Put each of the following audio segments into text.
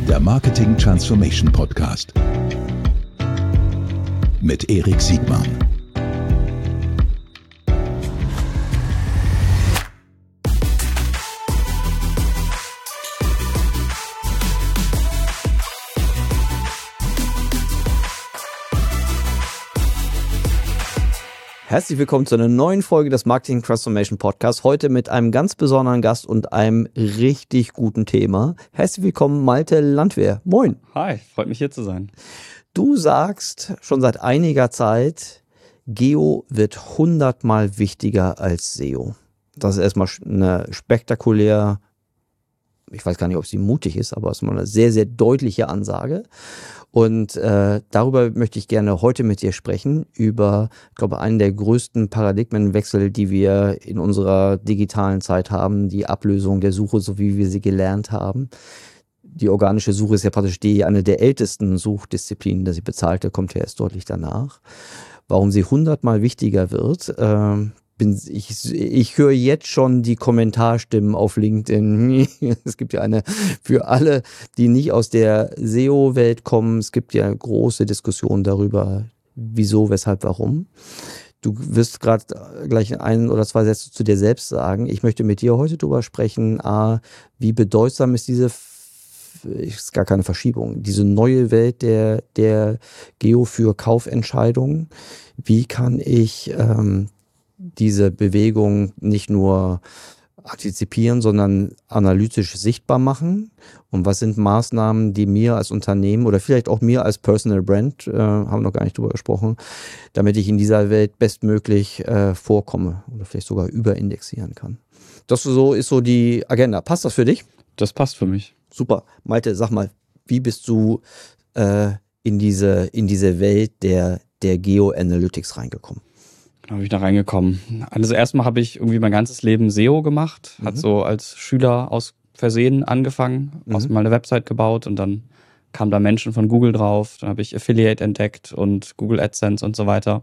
der Marketing Transformation Podcast mit Erik Siegmann. Herzlich willkommen zu einer neuen Folge des Marketing Transformation Podcasts. Heute mit einem ganz besonderen Gast und einem richtig guten Thema. Herzlich willkommen, Malte Landwehr. Moin. Hi, freut mich hier zu sein. Du sagst schon seit einiger Zeit, Geo wird 100-mal wichtiger als SEO. Das ist erstmal eine spektakulär, ich weiß gar nicht, ob sie mutig ist, aber es ist mal eine sehr, sehr deutliche Ansage. Und darüber möchte ich gerne heute mit dir sprechen, über, ich glaube, einen der größten Paradigmenwechsel, die wir in unserer digitalen Zeit haben, die Ablösung der Suche, so wie wir sie gelernt haben. Die organische Suche ist ja praktisch eine der ältesten Suchdisziplinen, die sie bezahlte, kommt ja erst deutlich danach. Warum sie 100-mal wichtiger wird, ich höre jetzt schon die Kommentarstimmen auf LinkedIn. Es gibt ja eine für alle, die nicht aus der SEO-Welt kommen. Es gibt ja große Diskussionen darüber, wieso, weshalb, warum. Du wirst gerade gleich ein oder zwei Sätze zu dir selbst sagen. Ich möchte mit dir heute darüber sprechen, wie bedeutsam ist ist gar keine Verschiebung, diese neue Welt der Geo für Kaufentscheidungen. Wie kann ich diese Bewegung nicht nur antizipieren, sondern analytisch sichtbar machen? Und was sind Maßnahmen, die mir als Unternehmen oder vielleicht auch mir als Personal Brand, haben wir noch gar nicht drüber gesprochen, damit ich in dieser Welt bestmöglich vorkomme oder vielleicht sogar überindexieren kann? Das so ist so die Agenda. Passt das für dich? Das passt für mich. Super. Malte, sag mal, wie bist du in diese Welt der Geo-Analytics reingekommen? Da bin ich da reingekommen. Also erstmal habe ich irgendwie mein ganzes Leben SEO gemacht. Hat so als Schüler aus Versehen angefangen, aus mal eine Website gebaut und dann kamen da Menschen von Google drauf. Dann habe ich Affiliate entdeckt und Google AdSense und so weiter.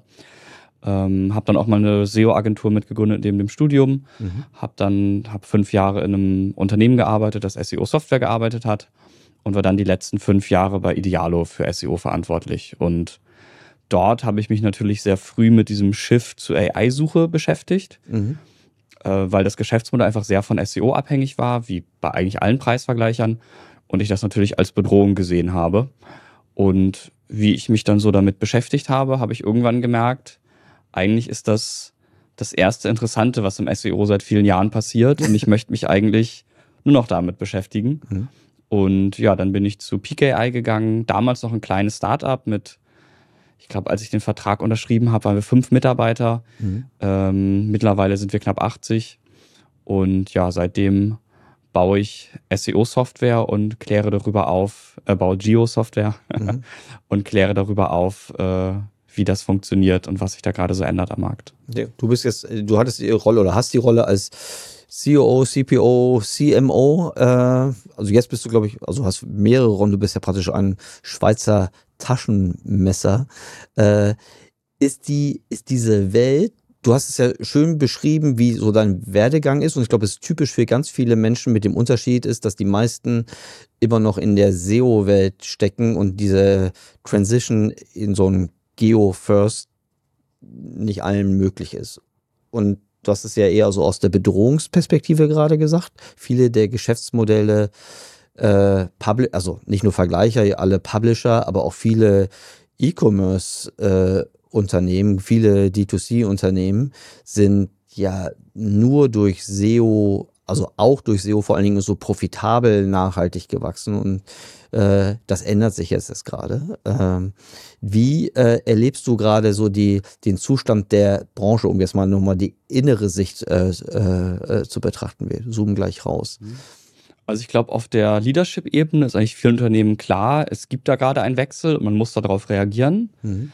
Habe dann auch mal eine SEO-Agentur mitgegründet neben dem Studium. Habe 5 Jahre in einem Unternehmen gearbeitet, das SEO-Software gearbeitet hat und war dann die letzten 5 Jahre bei Idealo für SEO verantwortlich. Und dort habe ich mich natürlich sehr früh mit diesem Shift zu AI-Suche beschäftigt, weil das Geschäftsmodell einfach sehr von SEO abhängig war, wie bei eigentlich allen Preisvergleichern. Und ich das natürlich als Bedrohung gesehen habe. Und wie ich mich dann so damit beschäftigt habe, habe ich irgendwann gemerkt, eigentlich ist das erste Interessante, was im SEO seit vielen Jahren passiert. Und ich möchte mich eigentlich nur noch damit beschäftigen. Und ja, dann bin ich zu Peak AI gegangen. Damals noch ein kleines Startup mit, ich glaube, als ich den Vertrag unterschrieben habe, waren wir 5 Mitarbeiter. Mittlerweile sind wir knapp 80. Und ja, seitdem baue ich SEO-Software und kläre darüber auf, baue Geo-Software und kläre darüber auf, wie das funktioniert und was sich da gerade so ändert am Markt. Ja, du hattest die Rolle oder hast die Rolle als COO, CPO, CMO. Also jetzt bist du, glaube ich, also hast mehrere Rollen. Du bist ja praktisch ein Schweizer Taschenmesser. Ist diese Welt, du hast es ja schön beschrieben, wie so dein Werdegang ist. Und ich glaube, es ist typisch für ganz viele Menschen mit dem Unterschied ist, dass die meisten immer noch in der SEO-Welt stecken und diese Transition in so ein Geo-First nicht allen möglich ist. Und du hast es ja eher so aus der Bedrohungsperspektive gerade gesagt. Viele der Geschäftsmodelle, also nicht nur Vergleicher, alle Publisher, aber auch viele E-Commerce-Unternehmen, viele D2C-Unternehmen sind ja nur durch SEO, also auch durch SEO vor allen Dingen so profitabel nachhaltig gewachsen und das ändert sich jetzt gerade. Wie erlebst du gerade so den Zustand der Branche, um jetzt mal nochmal die innere Sicht zu betrachten? Wir zoomen gleich raus. Also ich glaube, auf der Leadership-Ebene ist eigentlich vielen Unternehmen klar, es gibt da gerade einen Wechsel und man muss darauf reagieren.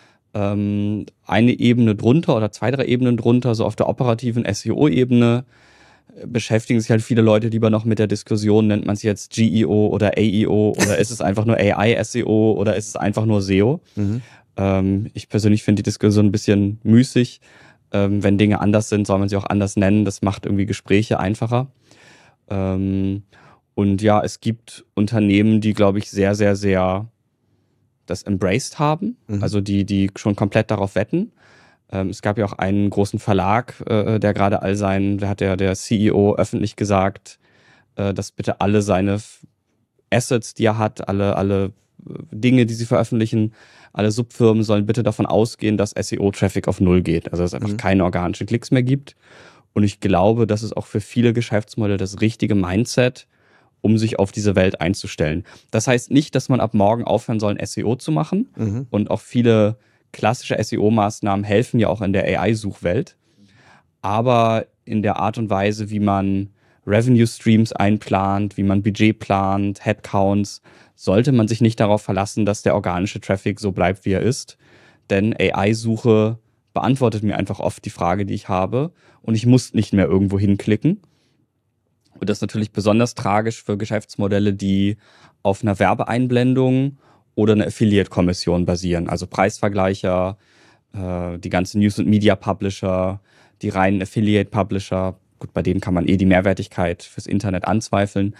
Eine Ebene drunter oder 2, 3 Ebenen drunter, so auf der operativen SEO-Ebene, beschäftigen sich halt viele Leute lieber noch mit der Diskussion, nennt man es jetzt GEO oder AEO oder ist es einfach nur AI-SEO oder ist es einfach nur SEO? Ich persönlich finde die Diskussion ein bisschen müßig. Wenn Dinge anders sind, soll man sie auch anders nennen. Das macht irgendwie Gespräche einfacher. Und ja, es gibt Unternehmen, die, glaube ich, sehr, sehr, sehr das embraced haben, also die schon komplett darauf wetten. Es gab ja auch einen großen Verlag, der gerade da hat der CEO öffentlich gesagt, dass bitte alle seine Assets, die er hat, alle Dinge, die sie veröffentlichen, alle Subfirmen sollen bitte davon ausgehen, dass SEO-Traffic auf Null geht. Also dass es einfach keine organischen Klicks mehr gibt. Und ich glaube, das ist auch für viele Geschäftsmodelle das richtige Mindset, um sich auf diese Welt einzustellen. Das heißt nicht, dass man ab morgen aufhören soll, ein SEO zu machen. Und auch viele klassische SEO-Maßnahmen helfen ja auch in der AI-Suchwelt. Aber in der Art und Weise, wie man Revenue-Streams einplant, wie man Budget plant, Headcounts, sollte man sich nicht darauf verlassen, dass der organische Traffic so bleibt, wie er ist. Denn AI-Suche beantwortet mir einfach oft die Frage, die ich habe. Und ich muss nicht mehr irgendwo hinklicken. Und das ist natürlich besonders tragisch für Geschäftsmodelle, die auf einer Werbeeinblendung oder einer Affiliate-Kommission basieren. Also Preisvergleicher, die ganzen News- und Media-Publisher, die reinen Affiliate-Publisher. Gut, bei denen kann man die Mehrwertigkeit fürs Internet anzweifeln.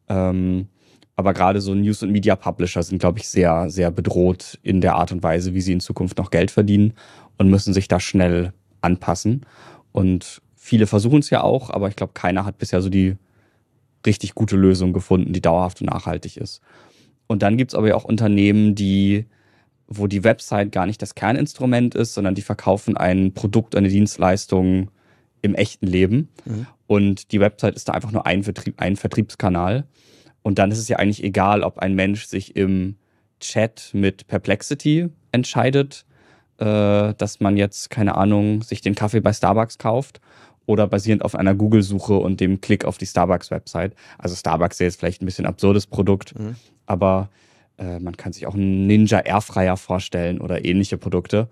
Aber gerade so News- und Media-Publisher sind, glaube ich, sehr, sehr bedroht in der Art und Weise, wie sie in Zukunft noch Geld verdienen und müssen sich da schnell anpassen. Und viele versuchen es ja auch, aber ich glaube, keiner hat bisher so die richtig gute Lösung gefunden, die dauerhaft und nachhaltig ist. Und dann gibt es aber ja auch Unternehmen, wo die Website gar nicht das Kerninstrument ist, sondern die verkaufen ein Produkt, eine Dienstleistung im echten Leben. Und die Website ist da einfach nur ein Vertriebskanal. Und dann ist es ja eigentlich egal, ob ein Mensch sich im Chat mit Perplexity entscheidet, dass man jetzt, keine Ahnung, sich den Kaffee bei Starbucks kauft oder basierend auf einer Google-Suche und dem Klick auf die Starbucks-Website. Also Starbucks ist jetzt vielleicht ein bisschen ein absurdes Produkt, aber man kann sich auch einen Ninja Airfryer vorstellen oder ähnliche Produkte.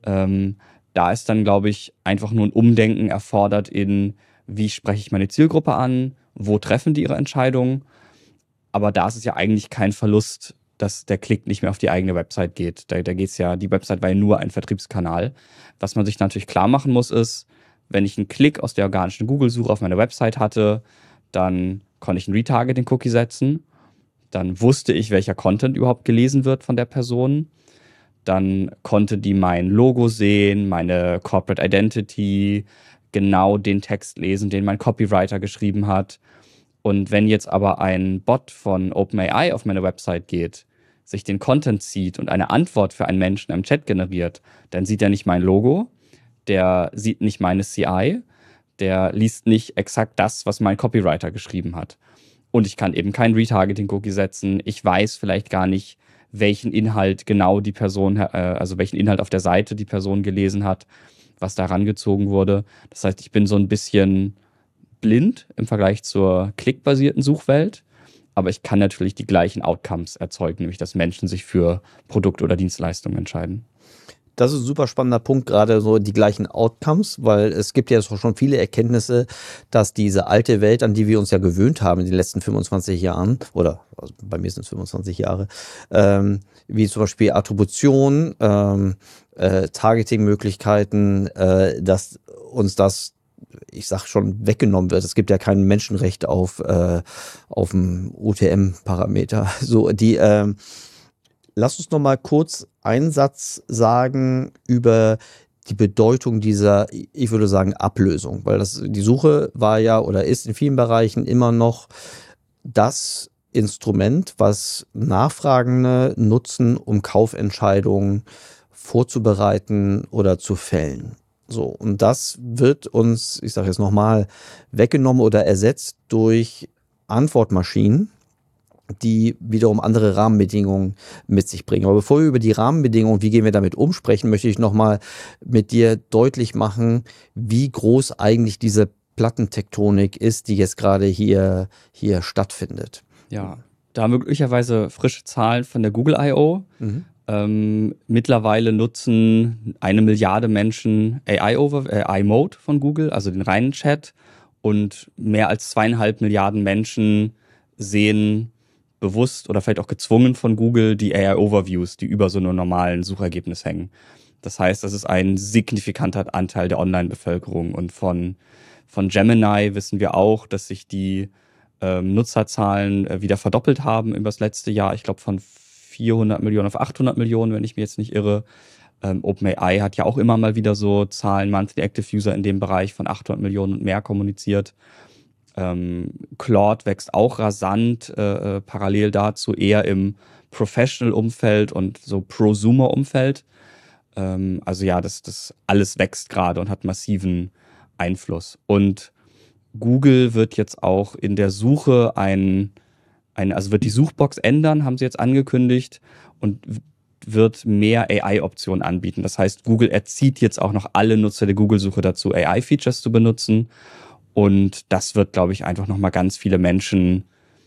Da ist dann, glaube ich, einfach nur ein Umdenken erfordert in, wie spreche ich meine Zielgruppe an, wo treffen die ihre Entscheidungen. Aber da ist es ja eigentlich kein Verlust, dass der Klick nicht mehr auf die eigene Website geht. Da geht's ja, die Website war ja nur ein Vertriebskanal. Was man sich natürlich klar machen muss, ist, wenn ich einen Klick aus der organischen Google-Suche auf meine Website hatte, dann konnte ich einen Retargeting-Cookie setzen. Dann wusste ich, welcher Content überhaupt gelesen wird von der Person. Dann konnte die mein Logo sehen, meine Corporate Identity, genau den Text lesen, den mein Copywriter geschrieben hat. Und wenn jetzt aber ein Bot von OpenAI auf meine Website geht, sich den Content zieht und eine Antwort für einen Menschen im Chat generiert, dann sieht er nicht mein Logo, der sieht nicht meine CI, der liest nicht exakt das, was mein Copywriter geschrieben hat. Und ich kann eben kein Retargeting-Cookie setzen. Ich weiß vielleicht gar nicht, welchen Inhalt genau die Person, also welchen Inhalt auf der Seite die Person gelesen hat, was da rangezogen wurde. Das heißt, ich bin so ein bisschen blind im Vergleich zur klickbasierten Suchwelt, aber ich kann natürlich die gleichen Outcomes erzeugen, nämlich dass Menschen sich für Produkt oder Dienstleistungen entscheiden. Das ist ein super spannender Punkt, gerade so die gleichen Outcomes, weil es gibt ja schon viele Erkenntnisse, dass diese alte Welt, an die wir uns ja gewöhnt haben in den letzten 25 Jahren, oder also bei mir sind es 25 Jahre, wie zum Beispiel Attribution, Targeting-Möglichkeiten, dass uns das, ich sag schon, weggenommen wird. Es gibt ja kein Menschenrecht auf dem UTM-Parameter. So, lass uns noch mal kurz einen Satz sagen über die Bedeutung dieser, ich würde sagen, Ablösung, weil die Suche war ja oder ist in vielen Bereichen immer noch das Instrument, was Nachfragende nutzen, um Kaufentscheidungen vorzubereiten oder zu fällen. So, und das wird uns, ich sage jetzt nochmal, weggenommen oder ersetzt durch Antwortmaschinen, die wiederum andere Rahmenbedingungen mit sich bringen. Aber bevor wir über die Rahmenbedingungen, wie gehen wir damit um, sprechen, möchte ich nochmal mit dir deutlich machen, wie groß eigentlich diese Plattentektonik ist, die jetzt gerade hier stattfindet. Ja, da möglicherweise frische Zahlen von der Google I.O. Mittlerweile nutzen 1 Milliarde Menschen AI-Mode von Google, also den reinen Chat, und mehr als 2,5 Milliarden Menschen sehen bewusst oder vielleicht auch gezwungen von Google die AI-Overviews, die über so einem normalen Suchergebnis hängen. Das heißt, das ist ein signifikanter Anteil der Online-Bevölkerung. Und von Gemini wissen wir auch, dass sich die Nutzerzahlen wieder verdoppelt haben über das letzte Jahr. Ich glaube von 400 Millionen auf 800 Millionen, wenn ich mich jetzt nicht irre. OpenAI hat ja auch immer mal wieder so Zahlen, Monthly Active User in dem Bereich von 800 Millionen und mehr kommuniziert. Claude wächst auch rasant, parallel dazu eher im Professional-Umfeld und so Prosumer-Umfeld. Also ja, das alles wächst gerade und hat massiven Einfluss. Und Google wird jetzt auch in der Suche also wird die Suchbox ändern, haben sie jetzt angekündigt, und wird mehr AI-Optionen anbieten. Das heißt, Google erzieht jetzt auch noch alle Nutzer der Google-Suche dazu, AI-Features zu benutzen. Und das wird, glaube ich, einfach nochmal ganz viele Menschen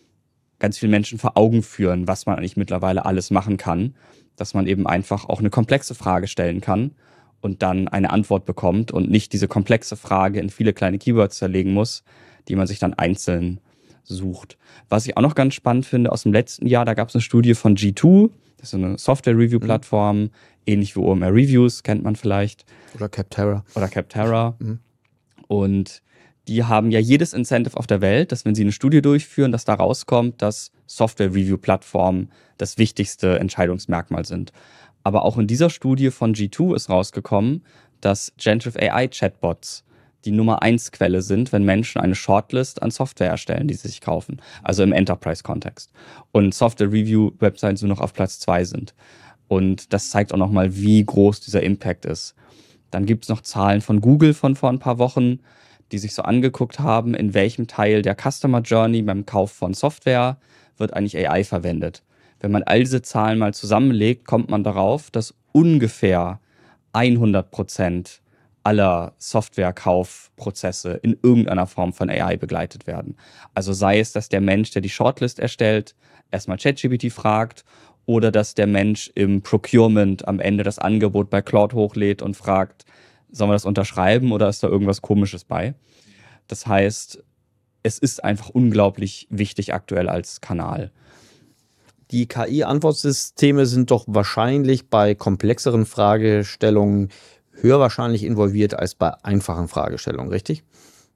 vor Augen führen, was man eigentlich mittlerweile alles machen kann. Dass man eben einfach auch eine komplexe Frage stellen kann und dann eine Antwort bekommt und nicht diese komplexe Frage in viele kleine Keywords zerlegen muss, die man sich dann einzeln sucht. Was ich auch noch ganz spannend finde aus dem letzten Jahr, da gab es eine Studie von G2, das ist so eine Software-Review-Plattform, ähnlich wie OMR Reviews, kennt man vielleicht. Oder Capterra. Und die haben ja jedes Incentive auf der Welt, dass wenn sie eine Studie durchführen, dass da rauskommt, dass Software-Review-Plattformen das wichtigste Entscheidungsmerkmal sind. Aber auch in dieser Studie von G2 ist rausgekommen, dass Generative AI-Chatbots die Nummer 1 Quelle sind, wenn Menschen eine Shortlist an Software erstellen, die sie sich kaufen. Also im Enterprise-Kontext. Und Software-Review-Websites nur noch auf Platz 2 sind. Und das zeigt auch nochmal, wie groß dieser Impact ist. Dann gibt es noch Zahlen von Google von vor ein paar Wochen, die sich so angeguckt haben, in welchem Teil der Customer Journey beim Kauf von Software wird eigentlich AI verwendet. Wenn man all diese Zahlen mal zusammenlegt, kommt man darauf, dass ungefähr 100% aller Softwarekaufprozesse in irgendeiner Form von AI begleitet werden. Also sei es, dass der Mensch, der die Shortlist erstellt, erstmal ChatGPT fragt, oder dass der Mensch im Procurement am Ende das Angebot bei Claude hochlädt und fragt, sollen wir das unterschreiben oder ist da irgendwas Komisches bei? Das heißt, es ist einfach unglaublich wichtig aktuell als Kanal. Die KI-Antwortsysteme sind doch wahrscheinlich bei komplexeren Fragestellungen höher wahrscheinlich involviert als bei einfachen Fragestellungen, richtig?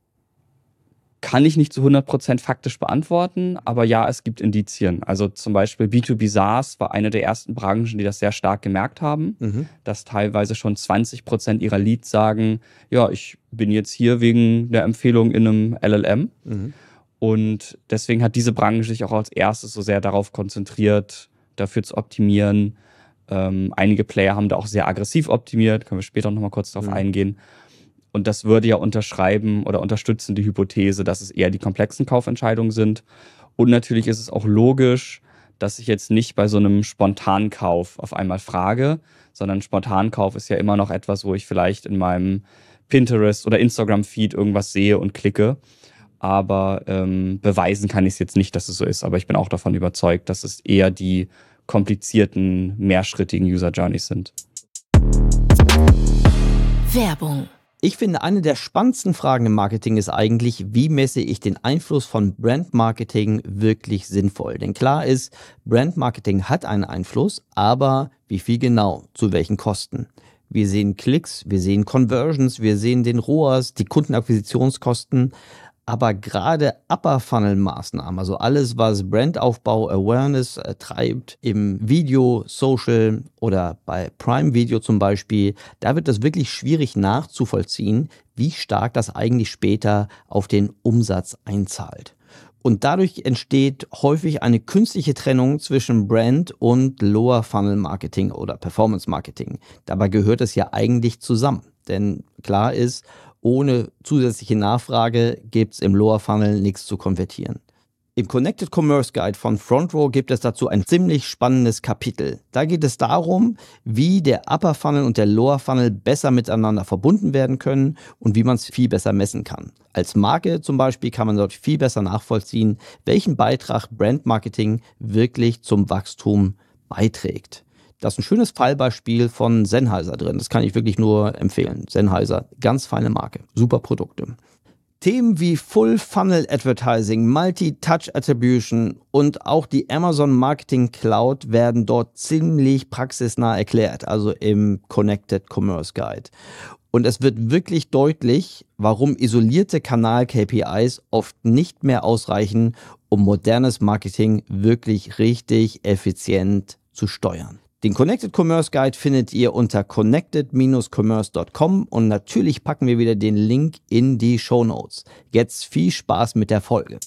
Kann ich nicht zu 100% faktisch beantworten, aber ja, es gibt Indizien. Also zum Beispiel B2B SaaS war eine der ersten Branchen, die das sehr stark gemerkt haben, dass teilweise schon 20% ihrer Leads sagen, ja, ich bin jetzt hier wegen der Empfehlung in einem LLM. Und deswegen hat diese Branche sich auch als erstes so sehr darauf konzentriert, dafür zu optimieren. Einige Player haben da auch sehr aggressiv optimiert, können wir später nochmal kurz darauf eingehen. Und das würde ja unterschreiben oder unterstützen die Hypothese, dass es eher die komplexen Kaufentscheidungen sind. Und natürlich ist es auch logisch, dass ich jetzt nicht bei so einem Spontankauf auf einmal frage, sondern Spontankauf ist ja immer noch etwas, wo ich vielleicht in meinem Pinterest oder Instagram-Feed irgendwas sehe und klicke. Aber beweisen kann ich es jetzt nicht, dass es so ist. Aber ich bin auch davon überzeugt, dass es eher die komplizierten, mehrschrittigen User Journeys sind. Werbung. Ich finde, eine der spannendsten Fragen im Marketing ist eigentlich, wie messe ich den Einfluss von Brandmarketing wirklich sinnvoll? Denn klar ist, Brandmarketing hat einen Einfluss, aber wie viel genau? Zu welchen Kosten? Wir sehen Klicks, wir sehen Conversions, wir sehen den ROAS, die Kundenakquisitionskosten. Aber gerade Upper-Funnel-Maßnahmen, also alles, was Brandaufbau, Awareness treibt, im Video, Social oder bei Prime Video zum Beispiel, da wird das wirklich schwierig nachzuvollziehen, wie stark das eigentlich später auf den Umsatz einzahlt. Und dadurch entsteht häufig eine künstliche Trennung zwischen Brand und Lower-Funnel-Marketing oder Performance-Marketing. Dabei gehört es ja eigentlich zusammen, denn klar ist, ohne zusätzliche Nachfrage gibt es im Lower Funnel nichts zu konvertieren. Im Connected Commerce Guide von FrontRow gibt es dazu ein ziemlich spannendes Kapitel. Da geht es darum, wie der Upper Funnel und der Lower Funnel besser miteinander verbunden werden können und wie man es viel besser messen kann. Als Marke zum Beispiel kann man dort viel besser nachvollziehen, welchen Beitrag Brandmarketing wirklich zum Wachstum beiträgt. Da ist ein schönes Fallbeispiel von Sennheiser drin. Das kann ich wirklich nur empfehlen. Sennheiser, ganz feine Marke, super Produkte. Themen wie Full Funnel Advertising, Multi-Touch Attribution und auch die Amazon Marketing Cloud werden dort ziemlich praxisnah erklärt, also im Connected Commerce Guide. Und es wird wirklich deutlich, warum isolierte Kanal-KPIs oft nicht mehr ausreichen, um modernes Marketing wirklich richtig effizient zu steuern. Den Connected Commerce Guide findet ihr unter connected-commerce.com und natürlich packen wir wieder den Link in die Shownotes. Jetzt viel Spaß mit der Folge.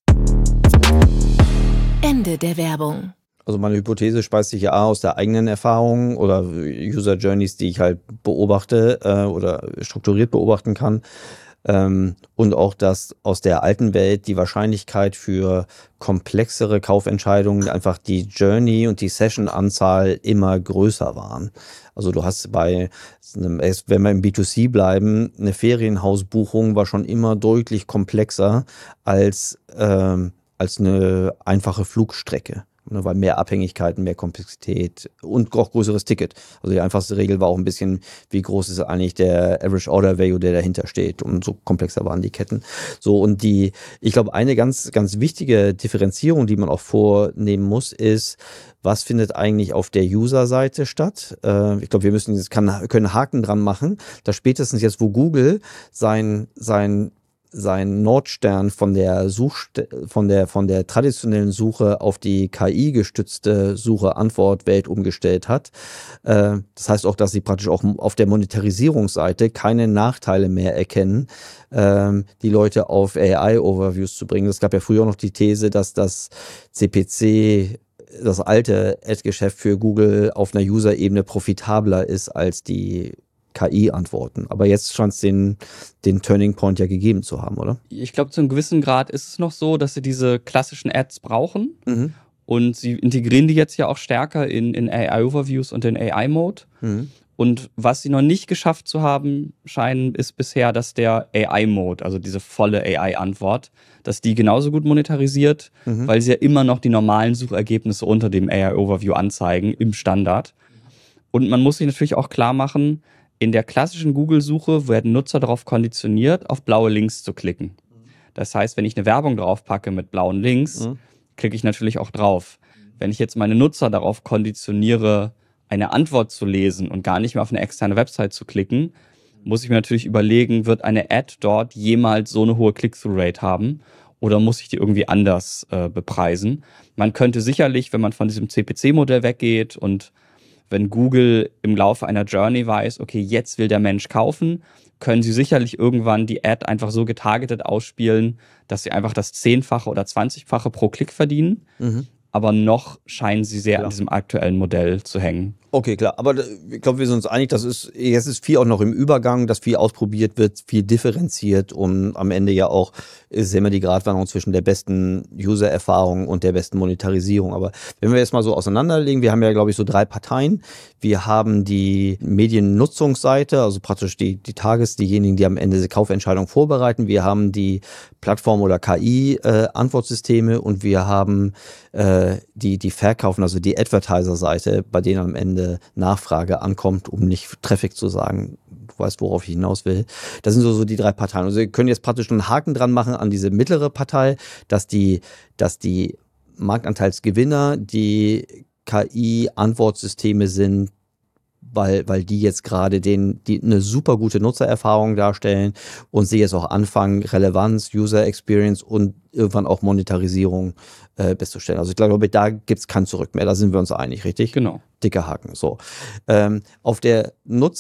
Ende der Werbung. Also meine Hypothese speist sich ja aus der eigenen Erfahrung oder User Journeys, die ich halt beobachte oder strukturiert beobachten kann. Und auch, dass aus der alten Welt die Wahrscheinlichkeit für komplexere Kaufentscheidungen einfach die Journey und die Session-Anzahl immer größer waren. Also du hast wenn wir im B2C bleiben, eine Ferienhausbuchung war schon immer deutlich komplexer als eine einfache Flugstrecke. Weil mehr Abhängigkeiten, mehr Komplexität und auch größeres Ticket. Also die einfachste Regel war auch ein bisschen, wie groß ist eigentlich der Average Order Value, der dahinter steht. Und so komplexer waren die Ketten. So, und ich glaube, eine ganz, ganz wichtige Differenzierung, die man auch vornehmen muss, ist, was findet eigentlich auf der User-Seite statt? Ich glaube, können einen Haken dran machen, dass spätestens jetzt, wo Google sein Nordstern von der traditionellen Suche auf die KI-gestützte Suche-Antwort-Welt umgestellt hat. Das heißt auch, dass sie praktisch auch auf der Monetarisierungsseite keine Nachteile mehr erkennen, die Leute auf AI-Overviews zu bringen. Es gab ja früher noch die These, dass das CPC, das alte Ad-Geschäft für Google, auf einer User-Ebene profitabler ist als die KI-Antworten. Aber jetzt scheint es den Turning Point ja gegeben zu haben, oder? Ich glaube, zu einem gewissen Grad ist es noch so, dass sie diese klassischen Ads brauchen. Mhm. Und sie integrieren die jetzt ja auch stärker in AI-Overviews und in AI-Mode. Mhm. Und was sie noch nicht geschafft zu haben scheinen, ist bisher, dass der AI-Mode, also diese volle AI-Antwort, dass die genauso gut monetarisiert, weil sie ja immer noch die normalen Suchergebnisse unter dem AI-Overview anzeigen im Standard. Und man muss sich natürlich auch klar machen, in der klassischen Google-Suche werden Nutzer darauf konditioniert, auf blaue Links zu klicken. Das heißt, wenn ich eine Werbung drauf packe mit blauen Links, klicke ich natürlich auch drauf. Wenn ich jetzt meine Nutzer darauf konditioniere, eine Antwort zu lesen und gar nicht mehr auf eine externe Website zu klicken, muss ich mir natürlich überlegen, wird eine Ad dort jemals so eine hohe Click-Through-Rate haben oder muss ich die irgendwie anders bepreisen? Man könnte sicherlich, wenn man von diesem CPC-Modell weggeht und wenn Google im Laufe einer Journey weiß, okay, jetzt will der Mensch kaufen, können sie sicherlich irgendwann die Ad einfach so getargetet ausspielen, dass sie einfach das 10-fache oder 20-fache pro Klick verdienen. Aber noch scheinen sie sehr an diesem aktuellen Modell zu hängen. Okay, klar. Aber ich glaube, wir sind uns einig, jetzt ist viel auch noch im Übergang, dass viel ausprobiert wird, viel differenziert und am Ende ja auch ist immer die Gratwanderung zwischen der besten User-Erfahrung und der besten Monetarisierung. Aber wenn wir jetzt mal so auseinanderlegen, wir haben ja, glaube ich, so 3 Parteien. Wir haben die Mediennutzungsseite, also praktisch diejenigen, die am Ende diese Kaufentscheidung vorbereiten. Wir haben die Plattform- oder KI-Antwortsysteme und wir haben die Verkaufen, also die Advertiser-Seite, bei denen am Ende Nachfrage ankommt, um nicht Traffic zu sagen. Du weißt, worauf ich hinaus will. Das sind so die 3 Parteien. Also wir können jetzt praktisch einen Haken dran machen an diese mittlere Partei, dass die Marktanteilsgewinner die KI-Antwortsysteme sind, weil die jetzt gerade eine super gute Nutzererfahrung darstellen und sie jetzt auch anfangen, Relevanz, User Experience und irgendwann auch Monetarisierung festzustellen. Also ich glaube, da gibt es kein Zurück mehr. Da sind wir uns einig, richtig? Genau. Dicker Haken. So. Auf der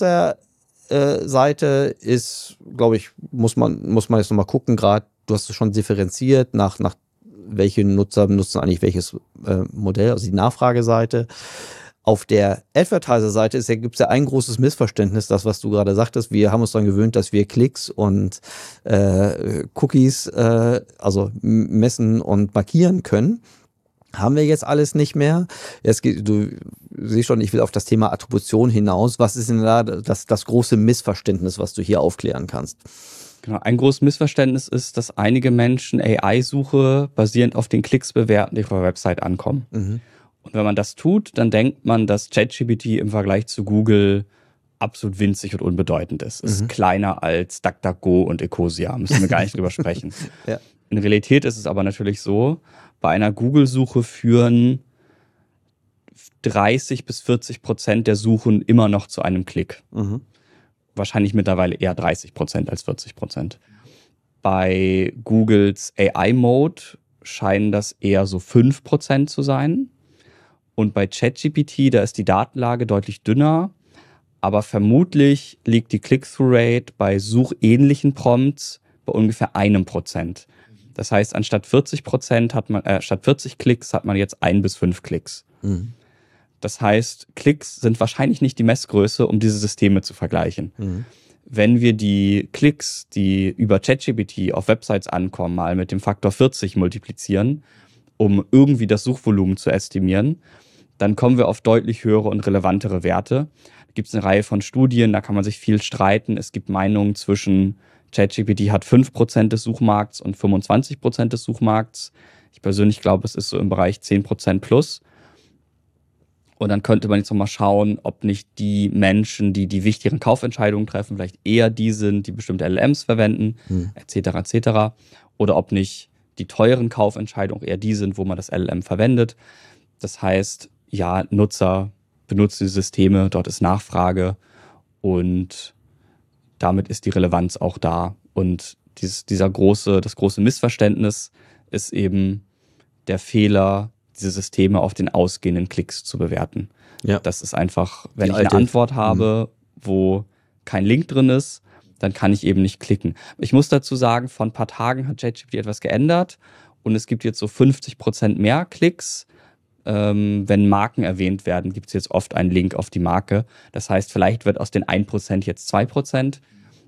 Nutzerseite ist, glaube ich, muss man jetzt nochmal gucken, gerade du hast es schon differenziert nach welche Nutzer benutzen eigentlich welches Modell, also die Nachfrageseite. Auf der Advertiser-Seite gibt es ja ein großes Missverständnis, das, was du gerade sagtest. Wir haben uns daran gewöhnt, dass wir Klicks und Cookies, also messen und markieren können. Haben wir jetzt alles nicht mehr. Du siehst schon, ich will auf das Thema Attribution hinaus. Was ist denn da das große Missverständnis, was du hier aufklären kannst? Genau, ein großes Missverständnis ist, dass einige Menschen AI-Suche basierend auf den Klicks bewerten, die auf der Website ankommen. Und wenn man das tut, dann denkt man, dass ChatGPT im Vergleich zu Google absolut winzig und unbedeutend ist. Es ist kleiner als DuckDuckGo und Ecosia, müssen wir gar nicht drüber sprechen. Ja. In Realität ist es aber natürlich so, bei einer Google-Suche führen 30-40% der Suchen immer noch zu einem Klick. Wahrscheinlich mittlerweile eher 30% als 40%. Bei Googles AI-Mode scheinen das eher so 5% zu sein. Und bei ChatGPT, da ist die Datenlage deutlich dünner. Aber vermutlich liegt die Click-Through-Rate bei suchähnlichen Prompts bei ungefähr 1%. Das heißt, anstatt 40% statt 40 Klicks hat man jetzt 1 bis 5 Klicks. Das heißt, Klicks sind wahrscheinlich nicht die Messgröße, um diese Systeme zu vergleichen. Wenn wir die Klicks, die über ChatGPT auf Websites ankommen, mal mit dem Faktor 40 multiplizieren, um irgendwie das Suchvolumen zu estimieren, dann kommen wir auf deutlich höhere und relevantere Werte. Da gibt es eine Reihe von Studien, da kann man sich viel streiten. Es gibt Meinungen zwischen ChatGPT hat 5% des Suchmarkts und 25% des Suchmarkts. Ich persönlich glaube, es ist so im Bereich 10% plus. Und dann könnte man jetzt nochmal schauen, ob nicht die Menschen, die die wichtigeren Kaufentscheidungen treffen, vielleicht eher die sind, die bestimmte LLMs verwenden, etc. Oder ob nicht die teuren Kaufentscheidungen eher die sind, wo man das LLM verwendet. Das heißt, ja, Nutzer benutzen die Systeme, dort ist Nachfrage und damit ist die Relevanz auch da. Und das große Missverständnis ist eben der Fehler, diese Systeme auf den ausgehenden Klicks zu bewerten. Ja. Das ist einfach, wenn ich eine Antwort habe, wo kein Link drin ist, dann kann ich eben nicht klicken. Ich muss dazu sagen, vor ein paar Tagen hat ChatGPT etwas geändert und es gibt jetzt so 50% mehr Klicks. Wenn Marken erwähnt werden, gibt es jetzt oft einen Link auf die Marke. Das heißt, vielleicht wird aus den 1% jetzt 2%,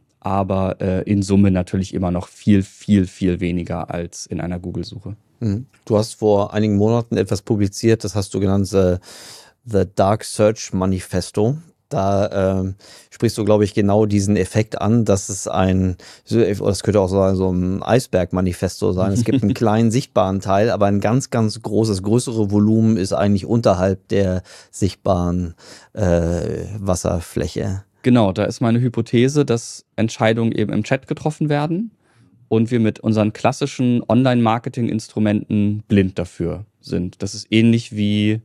aber in Summe natürlich immer noch viel, viel, viel weniger als in einer Google-Suche. Du hast vor einigen Monaten etwas publiziert, das hast du genannt, The Dark Search Manifesto. Da sprichst du, glaube ich, genau diesen Effekt an, dass es das könnte auch so ein Eisberg-Manifesto sein. Es gibt einen kleinen sichtbaren Teil, aber ein ganz, ganz größere Volumen ist eigentlich unterhalb der sichtbaren Wasserfläche. Genau, da ist meine Hypothese, dass Entscheidungen eben im Chat getroffen werden und wir mit unseren klassischen Online-Marketing-Instrumenten blind dafür sind. Das ist ähnlich wie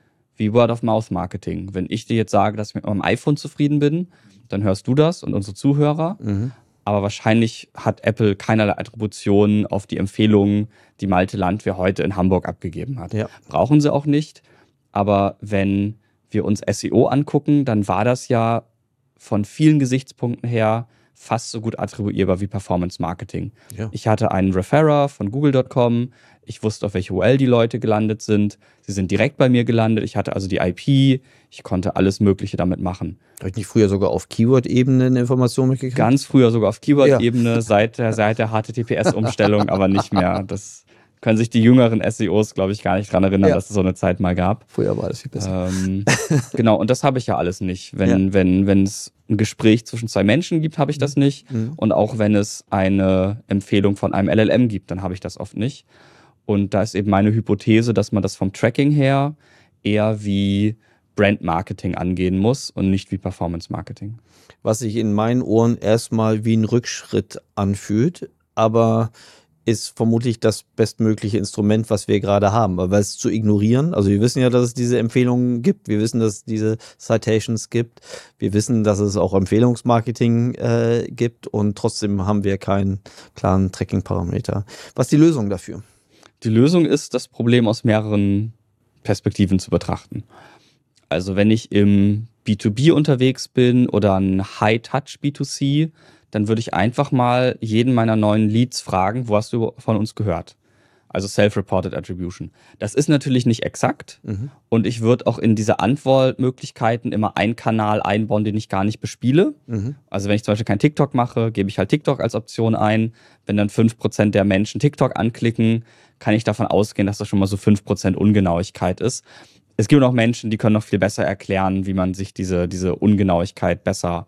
Word-of-Mouth-Marketing. Wenn ich dir jetzt sage, dass ich mit meinem iPhone zufrieden bin, dann hörst du das und unsere Zuhörer. Aber wahrscheinlich hat Apple keinerlei Attribution auf die Empfehlungen, die Malte Landwehr heute in Hamburg abgegeben hat. Ja. Brauchen sie auch nicht. Aber wenn wir uns SEO angucken, dann war das ja von vielen Gesichtspunkten her fast so gut attribuierbar wie Performance Marketing. Ja. Ich hatte einen Referrer von Google.com. Ich wusste, auf welche URL die Leute gelandet sind. Sie sind direkt bei mir gelandet. Ich hatte also die IP. Ich konnte alles Mögliche damit machen. Habe ich nicht früher sogar auf Keyword-Ebene eine Information mitgekriegt? Ganz früher sogar auf Keyword-Ebene, seit der HTTPS-Umstellung, aber nicht mehr. Das können sich die jüngeren SEOs, glaube ich, gar nicht dran erinnern, dass es so eine Zeit mal gab. Früher war das viel besser. Genau, und das habe ich ja alles nicht. Wenn es ein Gespräch zwischen zwei Menschen gibt, habe ich das nicht. Und auch wenn es eine Empfehlung von einem LLM gibt, dann habe ich das oft nicht. Und da ist eben meine Hypothese, dass man das vom Tracking her eher wie Brand-Marketing angehen muss und nicht wie Performance-Marketing. Was sich in meinen Ohren erstmal wie ein Rückschritt anfühlt, aber ist vermutlich das bestmögliche Instrument, was wir gerade haben. Weil es zu ignorieren, also wir wissen ja, dass es diese Empfehlungen gibt, wir wissen, dass es diese Citations gibt, wir wissen, dass es auch Empfehlungsmarketing gibt und trotzdem haben wir keinen klaren Tracking-Parameter. Was ist die Lösung dafür? Die Lösung ist, das Problem aus mehreren Perspektiven zu betrachten. Also wenn ich im B2B unterwegs bin oder ein High-Touch B2C, dann würde ich einfach mal jeden meiner neuen Leads fragen, wo hast du von uns gehört? Also Self-Reported Attribution. Das ist natürlich nicht exakt und ich würde auch in diese Antwortmöglichkeiten immer einen Kanal einbauen, den ich gar nicht bespiele. Also wenn ich zum Beispiel kein TikTok mache, gebe ich halt TikTok als Option ein. Wenn dann 5% der Menschen TikTok anklicken, kann ich davon ausgehen, dass das schon mal so 5% Ungenauigkeit ist. Es gibt auch Menschen, die können noch viel besser erklären, wie man sich diese Ungenauigkeit besser